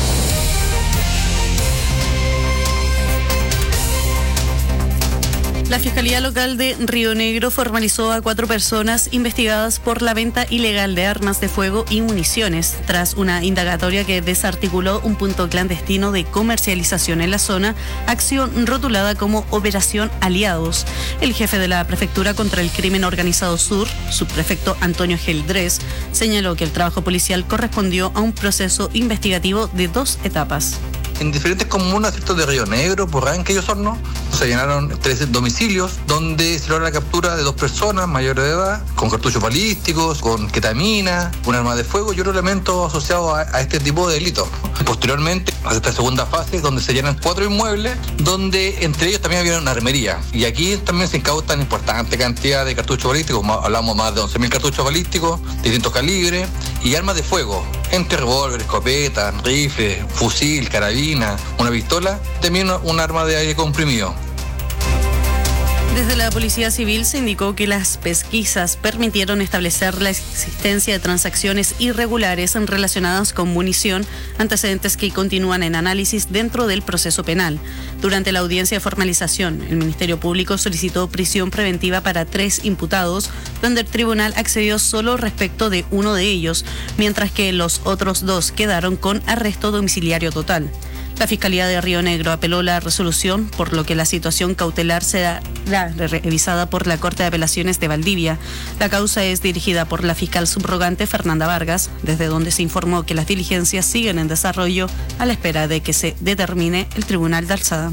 La La Fiscalía Local de Río Negro formalizó a cuatro personas investigadas por la venta ilegal de armas de fuego y municiones, tras una indagatoria que desarticuló un punto clandestino de comercialización en la zona, acción rotulada como Operación Aliados. El jefe de la Prefectura contra el Crimen Organizado Sur, subprefecto Antonio Geldrés, señaló que el trabajo policial correspondió a un proceso investigativo de dos etapas. En diferentes comunas, ¿cierto?, de Río Negro, Purranque y Osorno, se llenaron tres domicilios donde se logra la captura de dos personas mayores de edad, con cartuchos balísticos, con ketamina, un arma de fuego y otro elemento asociado a, a este tipo de delitos. Posteriormente, a esta segunda fase, donde se llenan cuatro inmuebles, donde entre ellos también había una armería. Y aquí también se incautan importante cantidad de cartuchos balísticos, hablamos más de once mil cartuchos balísticos, distintos calibres, y armas de fuego, entre revólver, escopeta, rifle, fusil, carabina, una pistola, también un arma de aire comprimido. Desde la Policía Civil se indicó que las pesquisas permitieron establecer la existencia de transacciones irregulares relacionadas con munición, antecedentes que continúan en análisis dentro del proceso penal. Durante la audiencia de formalización, el Ministerio Público solicitó prisión preventiva para tres imputados, donde el tribunal accedió solo respecto de uno de ellos, mientras que los otros dos quedaron con arresto domiciliario total. La Fiscalía de Río Negro apeló la resolución, por lo que la situación cautelar será revisada por la Corte de Apelaciones de Valdivia. La causa es dirigida por la fiscal subrogante Fernanda Vargas, desde donde se informó que las diligencias siguen en desarrollo a la espera de que se determine el Tribunal de Alzada.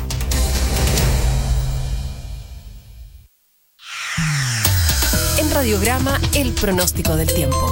En Radiograma, el pronóstico del tiempo.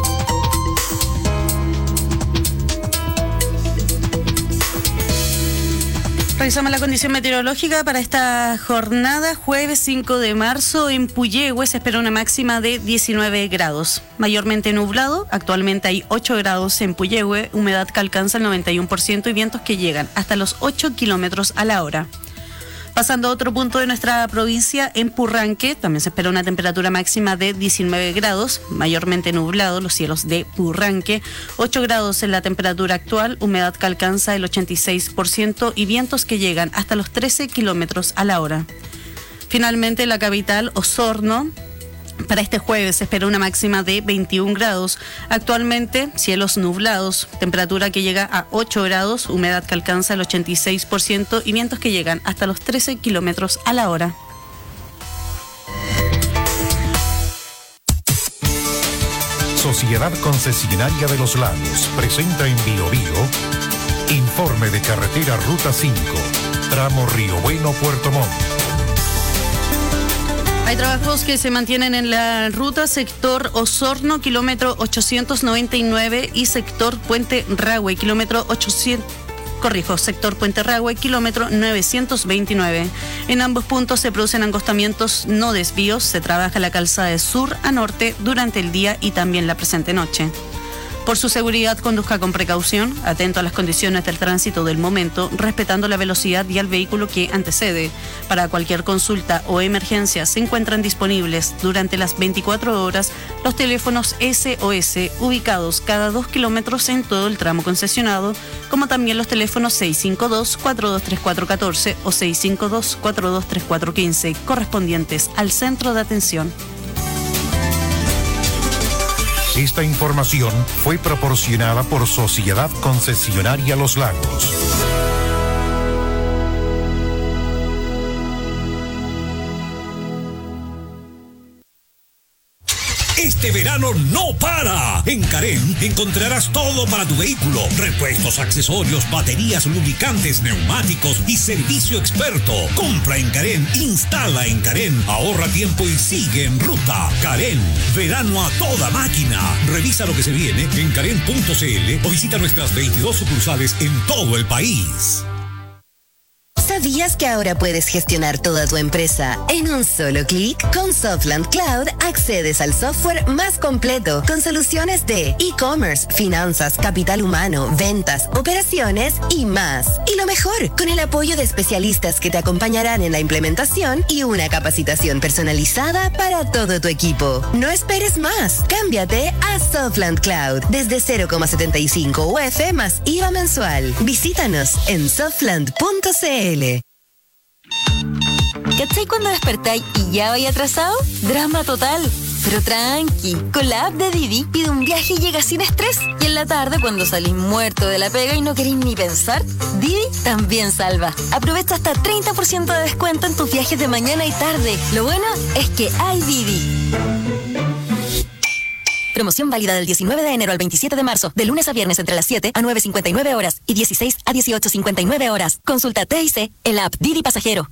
Revisamos la condición meteorológica para esta jornada, jueves cinco de marzo. En Puyehue se espera una máxima de diecinueve grados, mayormente nublado. Actualmente hay ocho grados en Puyehue, humedad que alcanza el noventa y uno por ciento y vientos que llegan hasta los ocho kilómetros a la hora. Pasando a otro punto de nuestra provincia, en Purranque también se espera una temperatura máxima de diecinueve grados, mayormente nublado los cielos de Purranque, ocho grados en la temperatura actual, humedad que alcanza el ochenta y seis por ciento y vientos que llegan hasta los trece kilómetros a la hora. Finalmente, la capital, Osorno, para este jueves se espera una máxima de veintiún grados. Actualmente, cielos nublados, temperatura que llega a ocho grados, humedad que alcanza el ochenta y seis por ciento y vientos que llegan hasta los trece kilómetros a la hora. Sociedad Concesionaria de los Lagos presenta en Bio Bio informe de carretera Ruta cinco, tramo Río Bueno, Puerto Montt. Hay trabajos que se mantienen en la ruta sector Osorno, kilómetro ochocientos noventa y nueve, y sector Puente Rahue, kilómetro ochocientos, corrijo, sector Puente Rahue, kilómetro novecientos veintinueve. En ambos puntos se producen angostamientos, no desvíos. Se trabaja la calzada de sur a norte durante el día y también la presente noche. Por su seguridad, conduzca con precaución, atento a las condiciones del tránsito del momento, respetando la velocidad y al vehículo que antecede. Para cualquier consulta o emergencia se encuentran disponibles durante las veinticuatro horas los teléfonos S O S ubicados cada dos kilómetros en todo el tramo concesionado, como también los teléfonos seis cinco dos, cuatro dos tres cuatro uno cuatro o seis cinco dos, cuatro dos tres cuatro uno cinco correspondientes al centro de atención. Esta información fue proporcionada por Sociedad Concesionaria Los Lagos. Este verano no para. En Carén encontrarás todo para tu vehículo: repuestos, accesorios, baterías, lubricantes, neumáticos y servicio experto. Compra en Carén, instala en Carén, ahorra tiempo y sigue en ruta. Carén, verano a toda máquina. Revisa lo que se viene en carén punto c l o visita nuestras veintidós sucursales en todo el país. ¿Sabías que ahora puedes gestionar toda tu empresa en un solo clic? Con Softland Cloud accedes al software más completo con soluciones de e-commerce, finanzas, capital humano, ventas, operaciones y más. Y lo mejor, con el apoyo de especialistas que te acompañarán en la implementación y una capacitación personalizada para todo tu equipo. No esperes más. Cámbiate a Softland Cloud desde cero coma setenta y cinco U F más I V A mensual. Visítanos en softland punto c l. ¿Cachai cuando despertáis y ya vais atrasado? Drama total. Pero tranqui, con la app de Didi pide un viaje y llega sin estrés. Y en la tarde, cuando salís muerto de la pega y no queréis ni pensar, Didi también salva. Aprovecha hasta treinta por ciento de descuento en tus viajes de mañana y tarde. Lo bueno es que hay Didi. Promoción válida del diecinueve de enero al veintisiete de marzo, de lunes a viernes entre las siete a nueve cincuenta y nueve horas y dieciséis a dieciocho cincuenta y nueve horas. Consulta T I C en la app Didi Pasajero.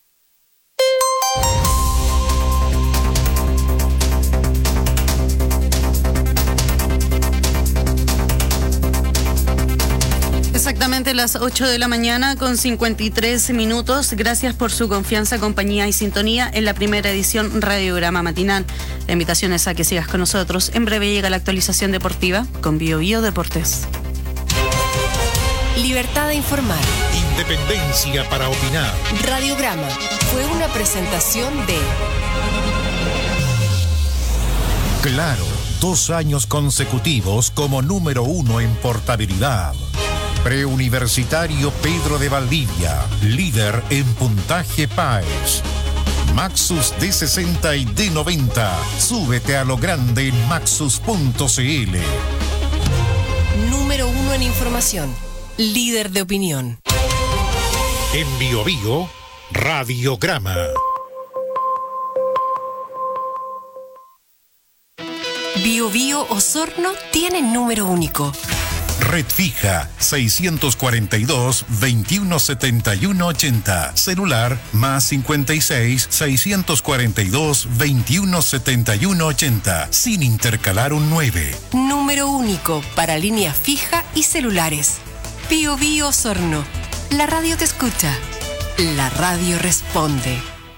Exactamente las ocho de la mañana con cincuenta y tres minutos. Gracias por su confianza, compañía y sintonía en la primera edición Radiograma Matinal. La invitación es a que sigas con nosotros. En breve llega la actualización deportiva con Bio Bio Deportes. Libertad de informar. Independencia para opinar. Radiograma fue una presentación de Claro, dos años consecutivos como número uno en portabilidad. Preuniversitario Pedro de Valdivia, líder en puntaje P A E S. Maxus D sesenta y D noventa. Súbete a lo grande en maxus punto c l. Número uno en información. Líder de opinión. En Bio Bio, Radiograma. Bio Bio Osorno tiene número único. Red fija seiscientos cuarenta y dos, veintiuno setenta y uno ochenta. Celular más cincuenta y seis, seiscientos cuarenta y dos, veintiuno setenta y uno ochenta. Sin intercalar un nueve. Número único para línea fija y celulares. Bio Bio Osorno. La radio te escucha. La radio responde.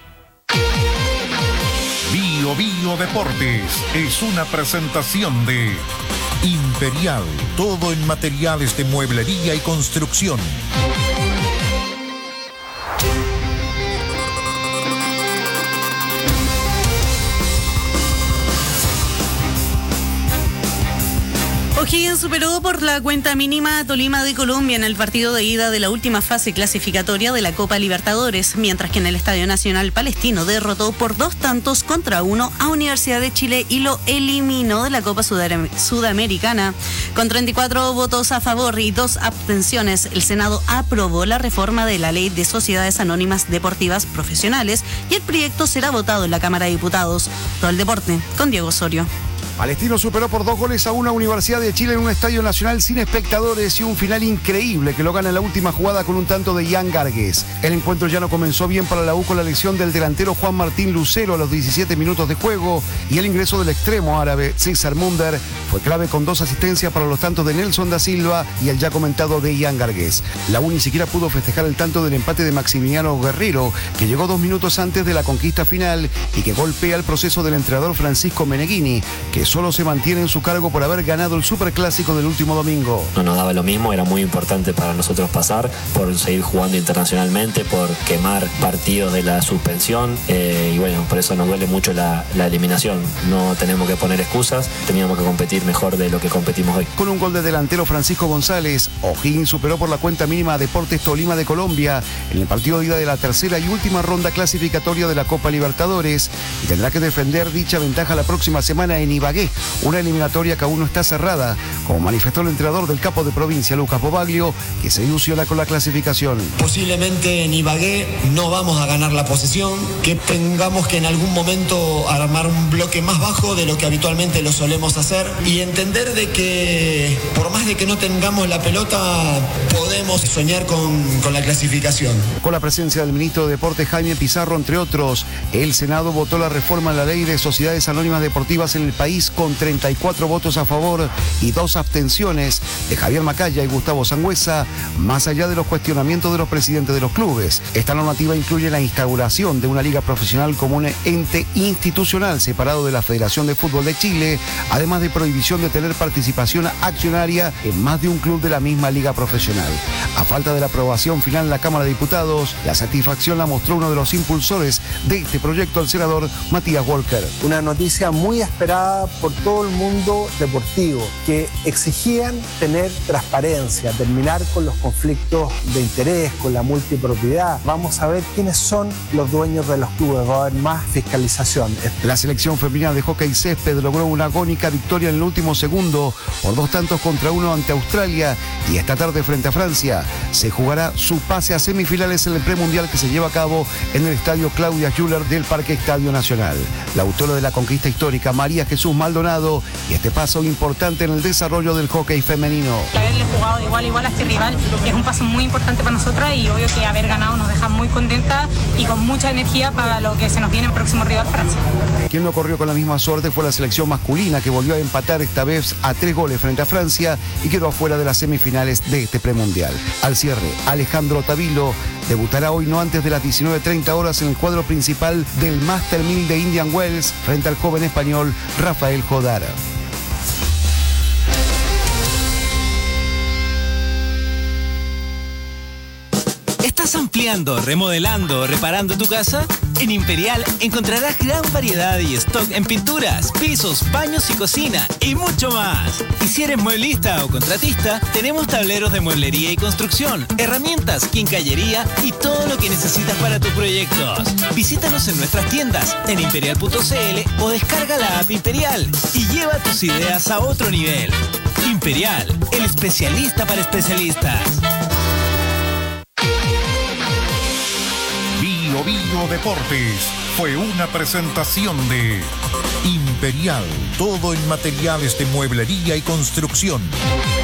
Bio Bio Deportes es una presentación de Imperial, todo en materiales de mueblería y construcción. O'Higgins superó por la cuenta mínima a Tolima de Colombia en el partido de ida de la última fase clasificatoria de la Copa Libertadores, mientras que en el Estadio Nacional Palestino derrotó por dos tantos contra uno a Universidad de Chile y lo eliminó de la Copa Sudam- Sudamericana. Con treinta y cuatro votos a favor y dos abstenciones, el Senado aprobó la reforma de la Ley de Sociedades Anónimas Deportivas Profesionales y el proyecto será votado en la Cámara de Diputados. Todo el deporte con Diego Osorio. Palestino superó por dos goles a una Universidad de Chile en un estadio nacional sin espectadores y un final increíble que lo gana en la última jugada con un tanto de Ian Gargues. El encuentro ya no comenzó bien para la U con la lesión del delantero Juan Martín Lucero a los diecisiete minutos de juego y el ingreso del extremo árabe César Munder fue clave con dos asistencias para los tantos de Nelson da Silva y el ya comentado de Ian Gargues. La U ni siquiera pudo festejar el tanto del empate de Maximiliano Guerrero, que llegó dos minutos antes de la conquista final y que golpea el proceso del entrenador Francisco Meneghini, que solo se mantiene en su cargo por haber ganado el Superclásico del último domingo. No nos daba lo mismo, era muy importante para nosotros pasar, por seguir jugando internacionalmente, por quemar partidos de la suspensión, eh, y bueno, por eso nos duele mucho la, la eliminación. No tenemos que poner excusas, teníamos que competir mejor de lo que competimos hoy. Con un gol de delantero Francisco González, O'Higgins superó por la cuenta mínima a Deportes Tolima de Colombia en el partido de ida de la tercera y última ronda clasificatoria de la Copa Libertadores y tendrá que defender dicha ventaja la próxima semana en Ibagué, una eliminatoria que aún no está cerrada, como manifestó el entrenador del capo de provincia, Lucas Bobaglio, que se ilusiona con la clasificación. Posiblemente en Ibagué no vamos a ganar la posesión, que tengamos que en algún momento armar un bloque más bajo de lo que habitualmente lo solemos hacer y entender de que por más de que no tengamos la pelota, podemos soñar con, con la clasificación. Con la presencia del ministro de Deportes Jaime Pizarro, entre otros, el Senado votó la reforma en la Ley de Sociedades Anónimas Deportivas en el país con treinta y cuatro votos a favor y dos abstenciones de Javier Macaya y Gustavo Sangüesa, más allá de los cuestionamientos de los presidentes de los clubes. Esta normativa incluye la instauración de una liga profesional como un ente institucional separado de la Federación de Fútbol de Chile, además de prohibición de tener participación accionaria en más de un club de la misma liga profesional. A falta de la aprobación final en la Cámara de Diputados, la satisfacción la mostró uno de los impulsores de este proyecto, el senador Matías Walker. Una noticia muy esperada por todo el mundo deportivo que exigían tener transparencia, terminar con los conflictos de interés, con la multipropiedad. Vamos a ver quiénes son los dueños de los clubes, va a haber más fiscalización. La selección femenina de hockey césped logró una agónica victoria en el último segundo por dos tantos contra uno ante Australia y esta tarde frente a Francia se jugará su pase a semifinales en el premundial que se lleva a cabo en el estadio Claudia Schüller del Parque Estadio Nacional. La autora de la conquista histórica, María Jesús Maldonado, y este paso importante en el desarrollo del hockey femenino. Haberle jugado de igual a igual a este rival es un paso muy importante para nosotras y obvio que haber ganado nos deja muy contentas y con mucha energía para lo que se nos viene el próximo rival, Francia. Quien no corrió con la misma suerte fue la selección masculina, que volvió a empatar esta vez a tres goles frente a Francia y quedó afuera de las semifinales de este premundial. Al cierre, Alejandro Tavilo debutará hoy no antes de las diecinueve treinta horas en el cuadro principal del Master mil de Indian Wells frente al joven español Rafael Jodara. ¿Estás ampliando, remodelando o reparando tu casa? En Imperial encontrarás gran variedad y stock en pinturas, pisos, baños y cocina y mucho más. Y si eres mueblista o contratista, tenemos tableros de mueblería y construcción, herramientas, quincallería y todo lo que necesitas para tus proyectos. Visítanos en nuestras tiendas en imperial punto c l o descarga la app Imperial y lleva tus ideas a otro nivel. Imperial, el especialista para especialistas. Bio Bio Deportes fue una presentación de Imperial, todo en materiales de mueblería y construcción.